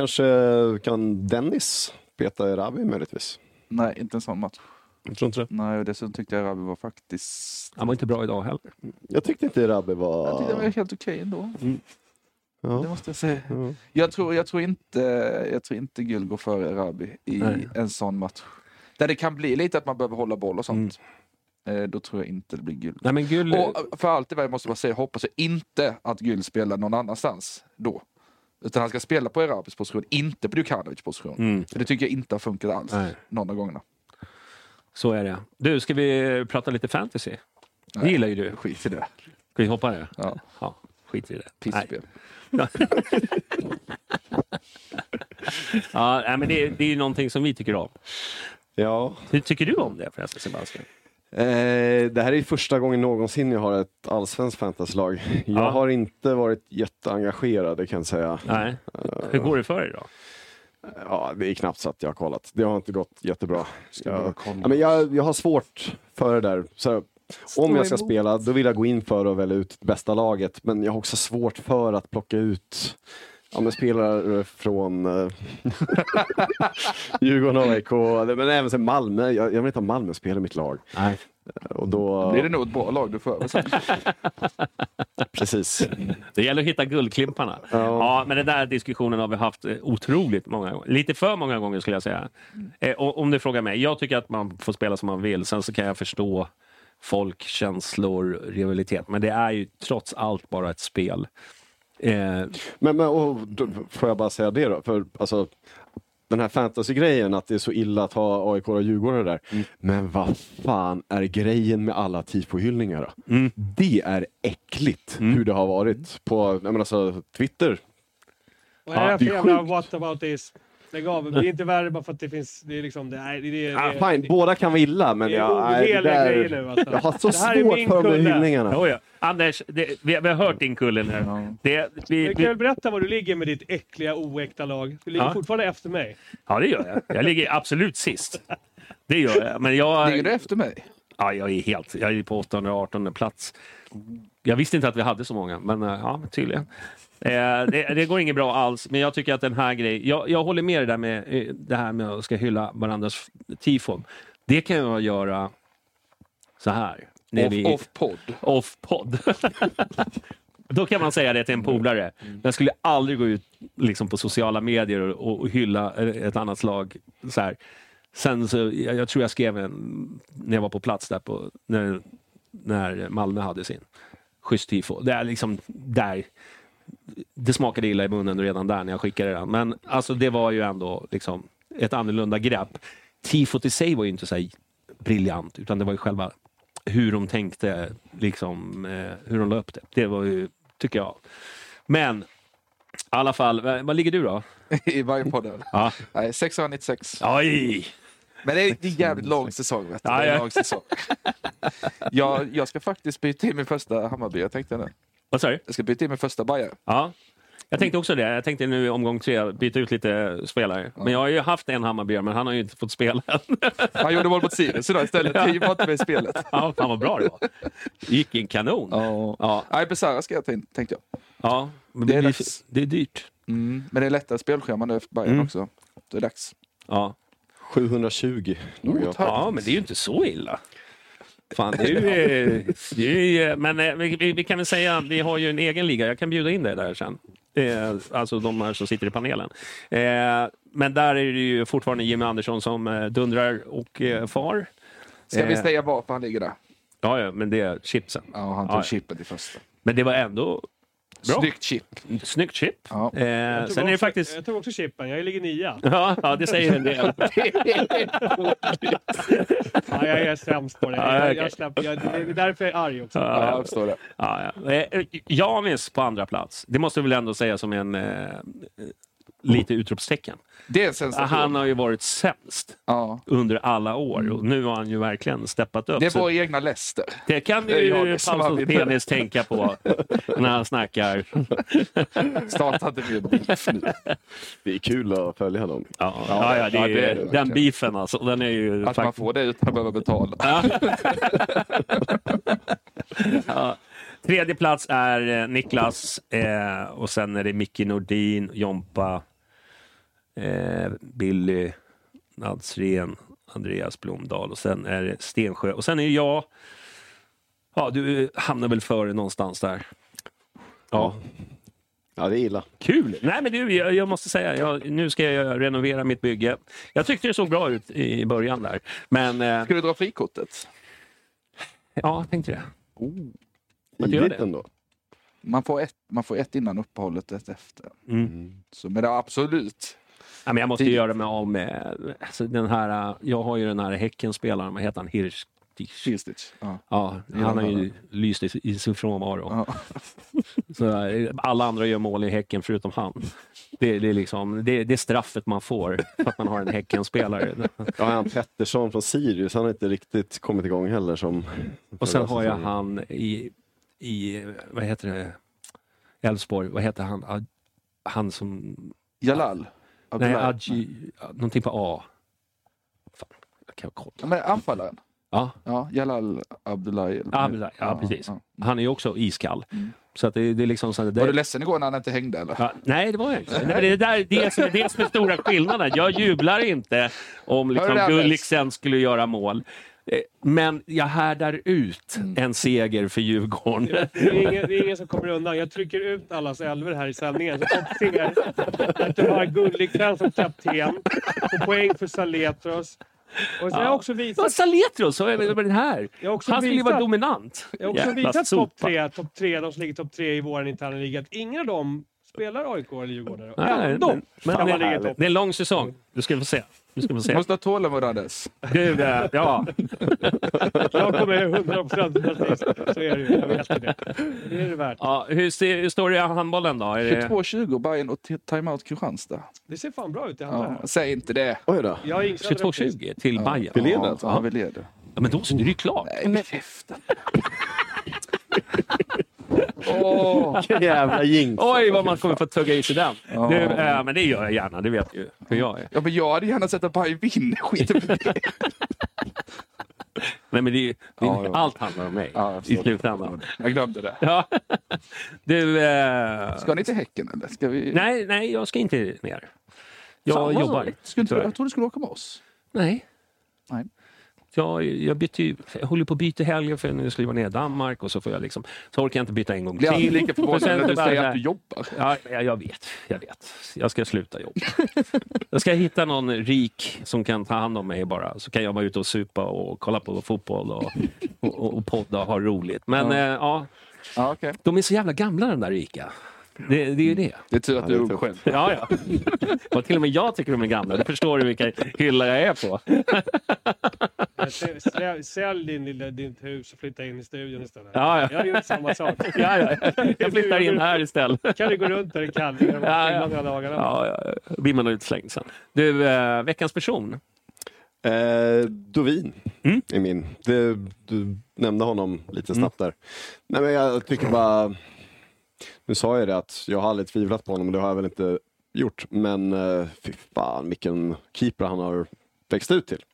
kan Dennis peta Erabi möjligtvis? Nej, inte en sån match. Jag tror inte det. Nej, och dessutom tyckte jag Erabi var faktiskt... Han var inte bra idag heller. Jag tyckte inte Erabi var... Jag tyckte det var helt okej ändå. Ja. Det måste jag säga. Ja. Jag tror inte Gül går före Erabi i en sån match. Där det kan bli lite att man behöver hålla boll och sånt. Då tror jag inte det blir Gül. Nej, men Gül... Och för allt det jag måste bara säga, hoppas jag inte att Gül spelar någon annanstans då. Utan han ska spela på Erabis position, inte på Djukanovic position. För det tycker jag inte har funkat alls någon av gångerna. Så är det. Du, ska vi prata lite fantasy? Det gillar ju du. Skit i det. Ska vi hoppa det? Ja. Skit i det. Pissspel. Ja, men det är ju någonting som vi tycker om. Ja. Hur tycker du om det förresten, Sebastian? Det här är första gången någonsin jag har ett allsvenskt fantasylag. Jag har inte varit jätteengagerad, det kan jag säga. Nej. Hur går det för dig då? Ja, det är knappt så att jag har kollat. Det har inte gått jättebra. Jag har svårt för det där. Så om jag ska spela, då vill jag gå in för att välja ut det bästa laget. Men jag har också svårt för att plocka ut spelare från Djurgården och AIK. Men även sen Malmö. Jag vill inte ha Malmö spela i mitt lag. Nej. Och då... Det är nog ett bra lag du får. Precis. Det gäller att hitta guldklimparna. Ja, men den där diskussionen har vi haft otroligt många gånger. Lite för många gånger skulle jag säga. Om du frågar mig. Jag tycker att man får spela som man vill. Sen så kan jag förstå folk, känslor, rivalitet. Men det är ju trots allt bara ett spel. Men då får jag bara säga det då. För alltså... Den här fantasy-grejen, att det är så illa att ha AIK och Djurgården där. Men vad fan är grejen med alla tifo-hyllningar då? Det är äckligt hur det har varit på Twitter. Vad är det för jävla what about this? Lägg av, det är inte värre bara för att det finns... Det är liksom... Fine, båda kan vara illa, men jag har så svårt för de hyllningarna. Anders, vi har hört din kulle nu. Jag kan väl berätta var du ligger med ditt äckliga, oäkta lag. Du ligger fortfarande efter mig. Ja, det gör jag. Jag ligger absolut sist. Det gör jag. Men ligger du efter mig? Ja, jag är på 818 plats. Jag visste inte att vi hade så många, men tydligen. Det går inget bra alls, men jag tycker att den här grejen, jag håller med det här med att ska hylla varandras tifon. Det kan jag göra så här. Off-podd. Då kan man säga det till en polare. Jag skulle aldrig gå ut liksom på sociala medier och hylla ett annat slag så här. Sen så, jag tror jag skrev när jag var på plats där när Malmö hade sin schysst tifo. Det är liksom där. Det smakade illa i munnen redan där när jag skickade den. Men alltså det var ju ändå liksom ett annorlunda grepp. Tifot i sig var ju inte så här briljant, utan det var ju själva hur de tänkte, liksom hur de la upp det. Det var ju, tycker jag. Men i alla fall, vad ligger du då? I varje podden? Ja. Nej, 696. Oj! Men det är jävligt lång säsong, vet du. Ja, det är en lång säsong. Jag ska faktiskt byta in min första Hammarby, jag tänkte det. Vad sa du? Jag ska byta in min första Bayer. Ja. Jag tänkte också det. Jag tänkte nu omgång 3 byta ut lite spelare. Men jag har ju haft en Hammarbyare, men han har ju inte fått spela än. Han gjorde mål mot Sirius idag istället. Det var inte med i spelet. Ja, fan vad bra det var. Det gick en kanon. Ja. Nej, Besara ska jag tänkte jag. Ja, men det är dyrt. Men det är lättare spelschema nu efter Bayern också. Det är dags. Ja. 720. Ja, men det är ju inte så illa. Fan, det är ju, men vi kan väl säga att vi har ju en egen liga. Jag kan bjuda in dig där sen. Alltså de här som sitter i panelen. Men där är det ju fortfarande Jimmy Andersson som dundrar och far. Ska vi säga varför han ligger där? Ja, men det är chipsen. Ja, han tog chippet i första. Men det var ändå bra. Snyggt chip. Ja. Sen är det faktiskt... Jag tog också chippen, jag ligger 9. Ja, det säger en del. Ja, jag är sämst på det. Det är därför jag är arg också. Ja, jag förstår det. Ja. Janis på andra plats. Det måste väl ändå säga som en lite utropstecken. Det är sensation. Han har ju varit sämst under alla år. Och nu har han ju verkligen steppat upp. Det är vår egna Leicester. Det kan ju Paulsson Penis tänka på när han snackar. Startade vi beef nu. Det är kul att följa dem. Ja, det är den beefen alltså. Den är ju att man får det utan att behöva betala. Ja. Tredje plats är Niklas och sen är det Micke Nordin, Jompa, Billy, Nadsren, Andreas Blomdahl och sen är det Stensjö och sen är jag. Ja, du hamnar väl före någonstans där. Ja, det är illa. Kul! Nej, men du, jag måste säga, nu ska jag renovera mitt bygge. Jag tyckte det såg bra ut i början där. Men, ska du dra frikortet? Ja, jag tänkte det. Idigt ändå. Man får ett innan uppehållet, ett efter. Så, men det är absolut. Ja, men jag måste göra mig av med alltså den här, jag har ju den här Häckenspelaren, vad heter han? Hirstich. Ja, han har ju lyst i sin frånvaro. Så alla andra gör mål i Häcken förutom han. Det är liksom, det är straffet man får för att man har en Häckenspelare. Ja, han Pettersson från Sirius, han har inte riktigt kommit igång heller som. Och sen har jag han i vad heter det? Elfsborg, vad heter han? Han som Jalal. Nej, någonting på A. Fan, jag kan kolla. Ja, men anfallaren. Ja, Jalal Abdullahi. Ja, precis. Han är ju också iskall. Så att det är liksom så att var du ledsen igår när han inte hängde eller? Ja, nej, det var jag inte. Det är det som är stora skillnaden. Jag jublar inte om liksom Gulliksen skulle göra mål. Men jag härdar ut en seger för Djurgården. Det är ingen som kommer undan. Jag trycker ut allas älver här i sändningen. Så folk ser att du har Gulliksen som kapten. Och poäng för Saletros. Och så har jag också visat... Saletros, så är det den här. Han skulle ju vara dominant. Jag har också visat topp 3, de som ligger topp 3 i vår interna liga. Att ingen av dem spelar AIK eller Djurgården. Men det är en lång säsong. Du ska få se. Du måste ha tålamod, Anders. Ja. Jag kommer 100%. Så är det ju. Jag vet det. Det är det värt. Ja, hur står det i handbollen då? 22-20 Bayern och timeout Kristianstad. Det ser fan bra ut i handbollen. Säg inte det. Oj då. 22-20 till Bayern. Vi leder. Ja, vi leder. Ja, men då så är det ju klart. Nej, men käften. Jävla jinx. Oj, vad man kommer få tugga i sig den. Men det gör jag gärna, det vet ju hur jag är. Ja, men jag hade gärna sett att Bayern vinner skiten för det. Nej, men allt handlar om mig i slutändan. Jag glömde det. Ja. Du, ska ni till Häcken eller? Ska vi... Nej, jag ska inte ner. Jag jobbar. Jag trodde du skulle åka med oss. Nej. Jag håller på att byta helger för nu skulle jag vara ner i Danmark och så får jag liksom, så orkar jag inte byta en gång till. Jag är lika förvånad när du säger att du jobbar. Ja, jag vet. Jag ska sluta jobba. Jag ska hitta någon rik som kan ta hand om mig bara. Så kan jag vara ute och supa och kolla på fotboll och podda och ha roligt. Men okay. De är så jävla gamla den där rika. Det är ju det. Det är tur att du är ung själv. Ja. Och till och med jag tycker de är gamla. Du förstår du vilka hylla jag är på. Sälj ditt hus och flytta in i studion istället. Ja. Jag har gjort samma sak. Ja. Jag flyttar in här istället. Kan du gå runt där i kallningar dagarna? Ja. Blir man utslängd sen. Du, veckans person. Dovin är min. Du nämnde honom lite snabbt där. Nej, men jag tycker bara Nu sa jag det att jag har aldrig tvivlat på honom, och det har jag väl inte gjort. Men fy fan, vilken keeper han har växt ut till.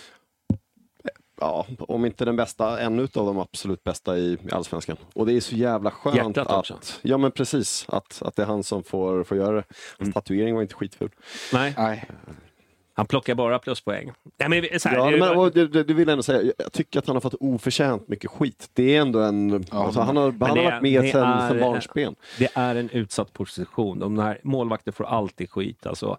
Ja, om inte den bästa, en utav de absolut bästa i Allsvenskan. Och det är så jävla skönt hjärtat att... Också. Ja, men precis. Att det är han som får göra det. Hans tatuering var inte skitfull. Nej. Han plockar bara pluspoäng. Nej, men så här, du vill ändå säga, jag tycker att han har fått oförtjänt mycket skit. Det är ändå en... alltså, han har varit med sen barnsben. Det är en utsatt position. De här målvakter får alltid skit. Alltså,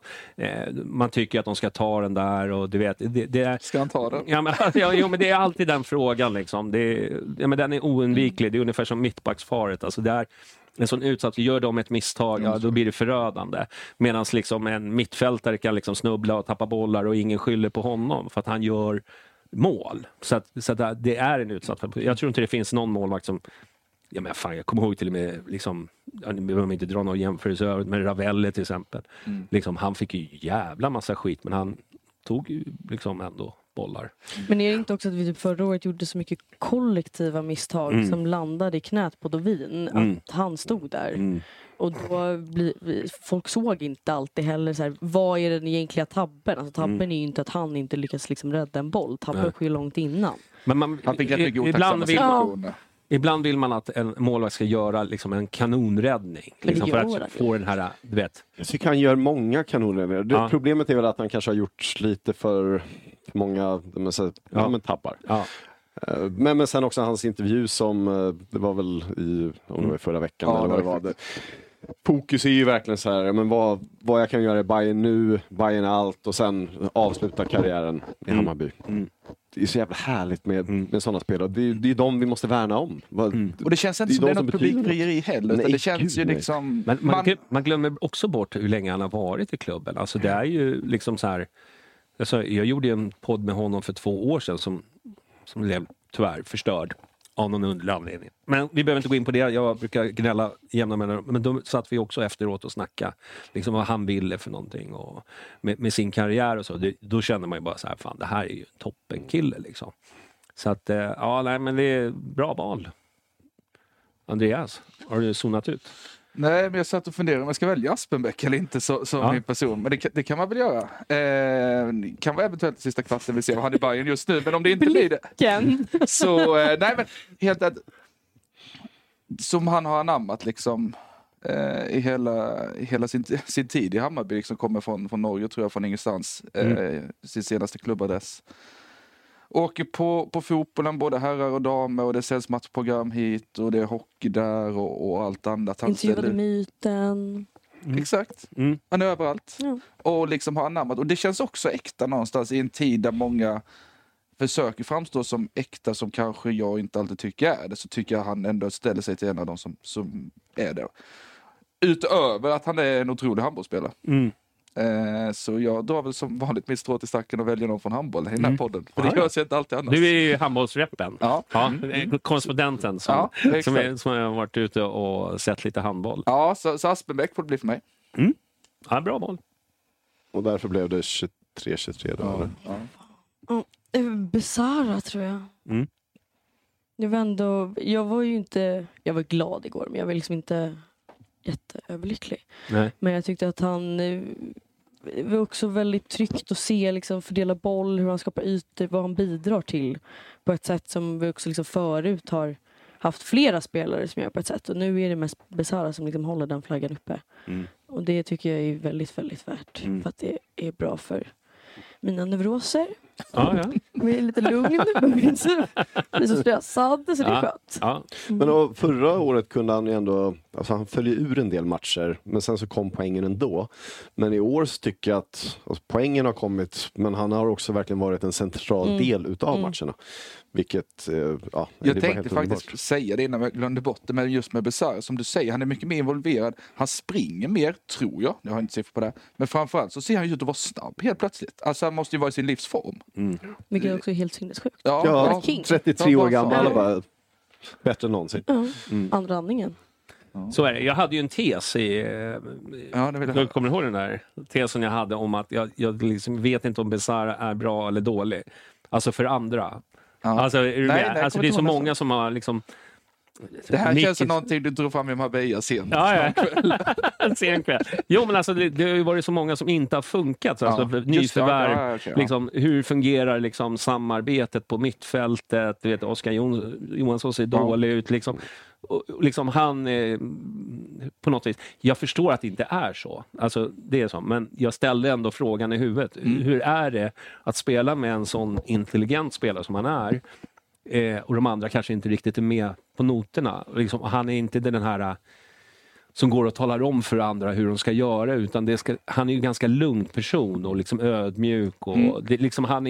man tycker att de ska ta den där, och du vet... Det är, ska han ta den? Ja, men det är alltid den frågan. Liksom. Men den är oundviklig. Det är ungefär som mittbacksfaret. Alltså, det är en sån utsatt, gör de ett misstag, då blir det förödande. Medan liksom en mittfältare kan liksom snubbla och tappa bollar, och ingen skyller på honom för att han gör mål. Så att det är en utsatt. Jag tror inte det finns någon målvakt som... Ja, men fan, jag kommer ihåg till och med liksom, jag behöver inte dra någon jämförelse med Ravelli till exempel. Liksom, han fick ju jävla massa skit, men han tog ju liksom ändå bollar. Men är det inte också att vi typ förra året gjorde så mycket kollektiva misstag som landade i knät på Dovin, att han stod där. Och då folk såg inte alltid heller så här, vad är den egentliga tabben? Alltså tabben är ju inte att han inte lyckas liksom rädda en boll. Tabben sker ju långt innan. Men han fick rätt mycket otacksamma situationer. Ibland vill man att en målvakt ska göra liksom en kanonräddning. Liksom, för att få den här, du vet. Jag tycker han gör många kanonräddningar. Problemet är väl att han kanske har gjort lite för många tappar. Ja. Men sen också hans intervju som, det var väl om det var förra veckan eller vad det var. Det. Fokus är ju verkligen så här, men vad jag kan göra i Bayern nu, Bayern allt, och sen avsluta karriären i Hammarby. Det är så jävla härligt med sådana spelare. Det är de vi måste värna om. Och det känns inte som det är något publikfrieri heller. Nej, det känns ju liksom... Men man glömmer också bort hur länge han har varit i klubben. Alltså det är ju liksom så här... Alltså, jag gjorde en podd med honom för 2 år sedan som blev tyvärr förstörd av någon underlig anledning. Men vi behöver inte gå in på det. Jag brukar gnälla jämna mellan. Men då satt vi också efteråt och snacka liksom vad han ville för någonting och med sin karriär och så. Då känner man ju bara så här, fan, det här är ju en toppenkille liksom. Så att, men det är bra val. Andreas, har du zonat ut? Nej, men jag satt och funderade om jag ska välja Aspenbäck eller inte som min person. Men det kan man väl göra. Kan vara eventuellt sista kvarten vi ser vad han är i Bayern just nu. Men om det inte blir det. Så, nej men helt som han har anammat liksom i hela sin tid i Hammarby. Liksom kommer från Norge, tror jag, från ingenstans. Sin senaste klubbadress. Åker på fotbollen, både herrar och damer, och det säljs matchprogram hit och det är hockey där och allt annat. Intervjuade myten. Exakt. Han är överallt. Ja. Och liksom har anammat. Och det känns också äkta någonstans i en tid där många försöker framstå som äkta, som kanske jag inte alltid tycker är det. Så tycker jag han ändå ställer sig till en av dem som är det. Utöver att han är en otrolig handbollsspelare. Så jag drar väl som vanligt mitt strå till stacken och väljer någon från handboll i den här podden. För det görs inte alltid annars. Du är ju handbollsreppen. Korrespondenten som har varit ute och sett lite handboll. Ja, så Aspenbäck får det bli för mig. Ja, bra val. Och därför blev det 23-23 då. Besara, tror jag. Jag var glad igår, men jag var liksom inte jätteöverlycklig. Nej. Men jag tyckte att han var också väldigt tryggt att se liksom, fördela boll, hur han skapar ytor, vad han bidrar till på ett sätt som vi också liksom förut har haft flera spelare som gör på ett sätt, och nu är det mest Besara som liksom håller den flaggan uppe. Och det tycker jag är väldigt, väldigt värt, för att det är bra för mina neuroser. Jag är lite lugn nu. Jag är så stressad, så det är skönt. Men förra året kunde han ju ändå, alltså han följde ur en del matcher, men sen så kom poängen ändå. Men i år så tycker jag att poängen har kommit, men han har också verkligen varit en central del utav matcherna. Vilket, jag tänkte faktiskt säga det innan jag glömde bort det, men just med Besara, som du säger, han är mycket mer involverad. Han springer mer, tror jag. Jag har inte siffror på det. Men framförallt så ser han ut att vara snabb helt plötsligt. Alltså han måste ju vara i sin livsform. Vilket är också helt sinnessjukt. Ja, 33 år gammal, bara bättre än någonsin. Andra andningen. Så är det. Jag hade ju en tes jag kommer ihåg den där tesen jag hade om att jag liksom vet inte om Besara är bra eller dålig. Alltså för andra. Alltså, det är så många som har liksom Det här känns som någonting du drog fram i Marbella sent. Ja. En sen kväll. Jo, men alltså det har ju varit så många som inte har funkat. Så alltså, nyförvärv, liksom, hur fungerar liksom samarbetet på mittfältet? Du vet, Oskar Johansson ser dålig ut. Liksom. Liksom han på något vis, jag förstår att det inte är så, alltså det är så, men jag ställde ändå frågan i huvudet, hur är det att spela med en sån intelligent spelare som han är, och de andra kanske inte riktigt är med på noterna, liksom, han är inte den här som går och talar om för andra hur de ska göra, utan han är ju en ganska lugn person och liksom ödmjuk och det, liksom, han är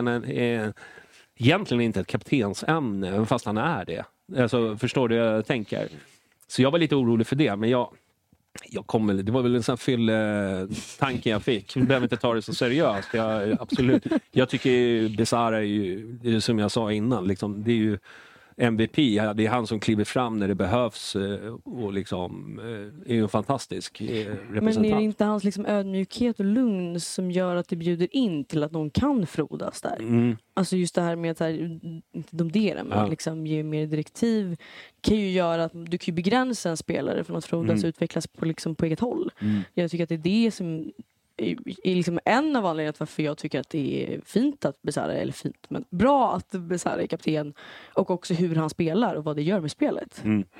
egentligen inte ett kaptensämne, fast han är det. Alltså, förstår du jag tänker? Så jag var lite orolig för det, men jag kom väl, det var väl en sån tanken jag fick. Vi behöver inte ta det så seriöst. Absolut. Jag tycker Besara är ju, som jag sa innan, liksom, det är ju MVP. Det är han som kliver fram när det behövs och liksom är ju en fantastisk representant. Men är det inte hans liksom ödmjukhet och lugn som gör att det bjuder in till att någon kan frodas där? Alltså just det här med att inte domdera, men liksom ge mer direktiv kan ju göra att du kan ju begränsa en spelare från att frodas och utvecklas på, liksom, på eget håll. Jag tycker att det är det som är liksom en av anledningarna varför jag tycker att det är fint att Besara, eller fint, men bra att Besara är kapten, och också hur han spelar och vad det gör med spelet.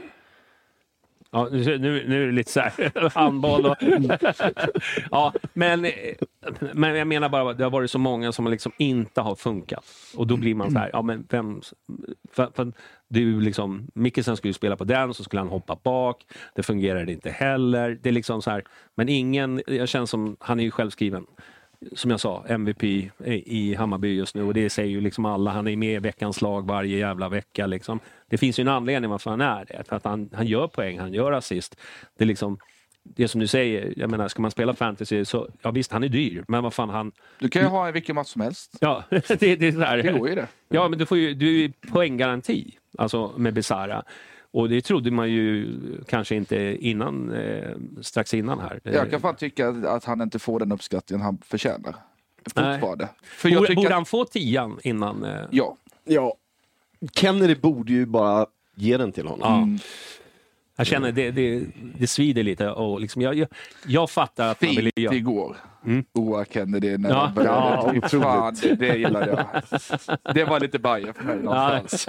Ja, nu är det lite så här handboll och ja, men jag menar bara att det har varit så många som liksom inte har funkat, och då blir man så här, ja men vem, för du liksom, Mikkelsen skulle spela på den, så skulle han hoppa bak, det fungerade inte heller, det är liksom så här, men ingen, jag känner som, han är ju självskriven, som jag sa, MVP i Hammarby just nu, och det säger ju liksom alla, han är med i veckans lag varje jävla vecka liksom. Det finns ju en anledning varför han är det, för att han gör poäng, han gör assist. Det är liksom, det som du säger, jag menar, ska man spela fantasy så, ja visst, han är dyr, men vad fan han... Du kan ju ha vilken match som helst. Ja, det är så här. Det går ju det. Ja, men du är ju poänggaranti, alltså med Besara. Och det trodde man ju kanske inte innan, strax innan här. Jag kan fan tycka att han inte får den uppskattningen han förtjänar. Fortfarande. För jag borde han få 10 innan? Ja. Kennedy borde ju bara ge den till honom. Jag känner det svider lite, och liksom jag fattar att man vill göra. Det går. Oa Kennedy när han började. Fan, det gillade jag. Det var lite bajer för mig någonstans.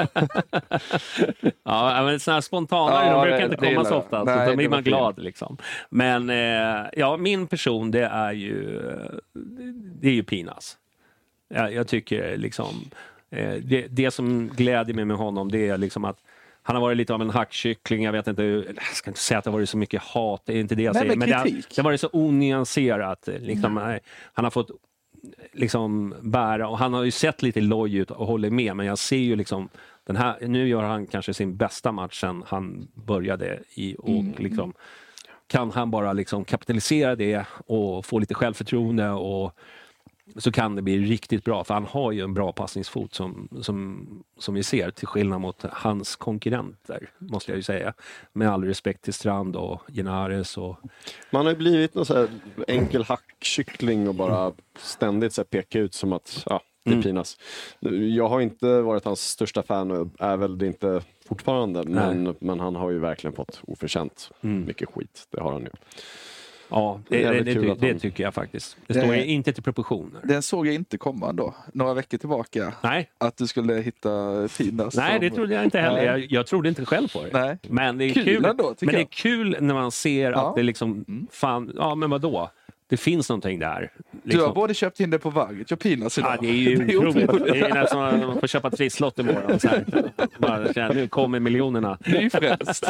Ja, men sådana här spontana, de brukar inte komma så ofta. Så då blir man glad liksom. Men min person, det är ju Pinas. Jag tycker liksom det som gläder mig med honom, det är liksom att han har varit lite av en hackkyckling, jag vet inte, jag ska inte säga att det har varit så mycket hat, det är inte det jag säger, men det har varit så onyanserat liksom, han har fått liksom bära, och han har ju sett lite loj ut och håller med, men jag ser ju liksom nu gör han kanske sin bästa match sen han började och liksom kan han bara liksom kapitalisera det och få lite självförtroende, och så kan det bli riktigt bra, för han har ju en bra passningsfot som vi ser, till skillnad mot hans konkurrenter, måste jag ju säga, med all respekt till Strand och Genares och... Man har ju blivit någon så här enkel hackkyckling och bara ständigt så här peka ut som att det Pinas. Jag har inte varit hans största fan och är väl det inte fortfarande, men han har ju verkligen fått oförtjänt mycket skit, det har han ju. Ja, det tycker jag faktiskt. Det står inte till proportioner. Den såg jag inte komma ändå. Några veckor tillbaka. Nej. Att du skulle hitta Pinas. Nej, det trodde jag inte heller. Jag trodde inte själv på det. Nej. Men det är kul ändå, men det är kul när man ser att det liksom, men vadå? Det finns någonting där. Liksom. Du har både köpt in det på Varget och Pinas idag. Ja, det är ju otroligt. Det är nästan man får köpa trisslott imorgon. Så här. Nu kommer miljonerna. Nyfräst.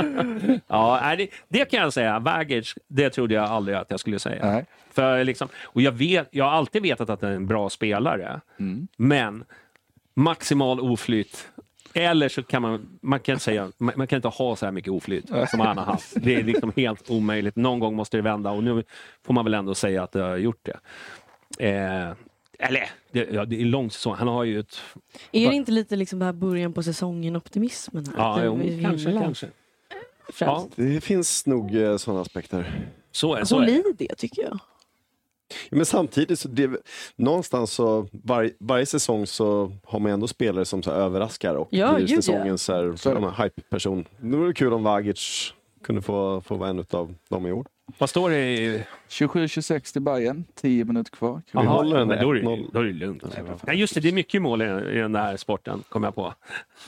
Ja, det kan jag säga. Baggage, det trodde jag aldrig att jag skulle säga. Nej. För liksom, och jag har alltid vetat att det är en bra spelare. Men maximal oflytt. Eller så kan man kan säga, man kan inte ha så här mycket oflytt som han har haft. Det är liksom helt omöjligt. Någon gång måste det vända, och nu får man väl ändå säga att det har gjort det. Det är en lång säsong. Han har ju ett... Är det inte lite liksom det här början på säsongen, optimismen här? Ja, kanske. Ja, det finns nog sådana aspekter. Håll i det, tycker jag. Men samtidigt så någonstans så varje säsong så har man ändå spelare som så överraskar och blir säsongens hype-person. Nu är det kul om Vagic kunde få vara en av dem i år. Vad står det i 27-26 till Bayern, 10 minuter kvar. Vi håller den då är det lugnt. Nej, just det är mycket mål i den här sporten, kom jag på.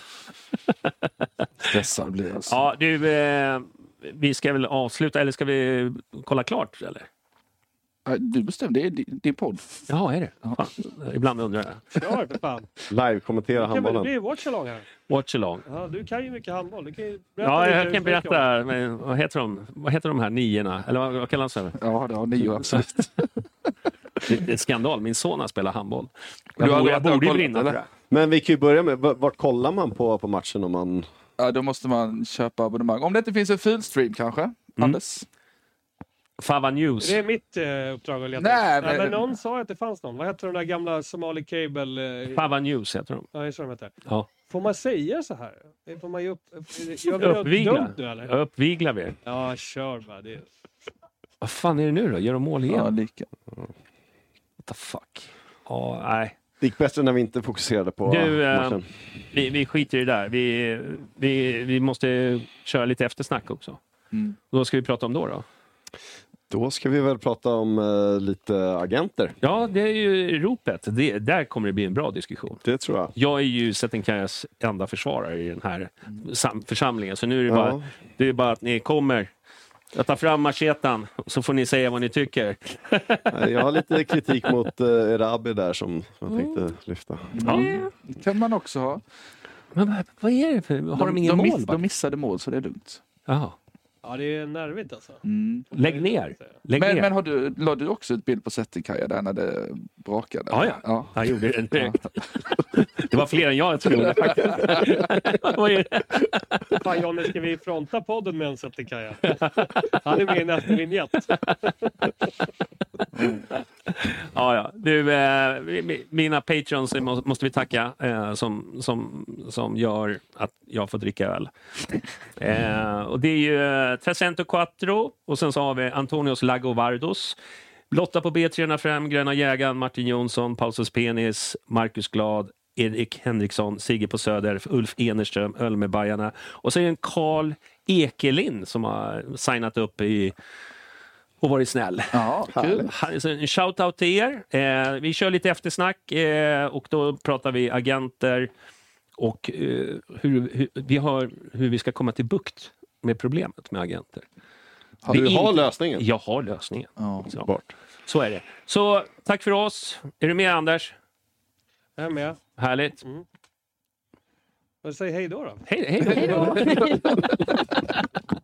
Stressad blir alltså. Ja, du, vi ska väl avsluta, eller ska vi kolla klart, eller? Du bestämde, det är din podd. Ja, är det? Ja. Ibland undrar jag. Ja, för fan. Live-kommentera handbollen. Det blir watch-along här. Watch-along. Ja, du kan ju mycket handboll. Du kan ju jag kan berätta. Men, vad heter de här 9:orna? Eller vad kallas det? Ja, det har 9 absolut. Det är skandal. Min son har spelat handboll. Jag borde ju brinna för det. Men vi kan ju börja med, vart kollar man på matchen om man... Ja, då måste man köpa abonnemang. Om det inte finns en fullstream kanske, Anders? Fava News. Det är mitt uppdrag att leta. Nej, men någon sa att det fanns någon. Vad heter de där gamla Somali Cable? Fava News heter de. Ja, det är så de heter. Ja. Får man säga så här? Får man ju uppviglar vi. Ja, kör bara. Det. Vad fan är det nu då? Gör de mål igen? Ja, lika. What the fuck? Ja, nej. Det gick bättre när vi inte fokuserade på matchen. Vi skiter i det där. Vi måste köra lite eftersnack också. Vad ska vi prata om då? Då ska vi väl prata om lite agenter. Ja, det är ju ropet. Där kommer det bli en bra diskussion. Det tror jag. Jag är ju Settenkajas enda försvarare i den här församlingen. Så nu är det bara att ni kommer att ta fram machetan, så får ni säga vad ni tycker. Jag har lite kritik mot Erabi där som jag tänkte lyfta. Ja, det kan man också ha. Men vad är det för? Har de ingen mål? De missade mål, så det är lugnt. Jaha. Ja, det är nervigt alltså. Lägg ner. Men la du också ett bild på Settenkaja där när det brakade? Ja. Jag gjorde det direkt. Det var fler än jag trodde faktiskt. Vad är det? Fan, Jonny, ska vi fronta podden med en Settenkaja? Han är med i nästa vignett. Ja. Du, mina patrons måste vi tacka som gör att jag får dricka öl. Och det är ju Trecento Quattro och sen så har vi Antonios Lagovardos, Lotta på B305, Gröna Jägaren, Martin Jonsson, Paulus Penis, Marcus Glad, Erik Henriksson, Sigge på Söder, Ulf Enerström, Ölmebajarna. Och så är det en Karl Ekelind som har signat upp och varit snäll. Ja, kul. En shoutout till er. Vi kör lite eftersnack och då pratar vi agenter och hur vi ska komma till bukt med problemet med agenter. Du har lösningen? Jag har lösningen. Ja, så är det. Så tack för oss. Är du med, Anders? Jag är med. Härligt. Säg hej då. Hej då.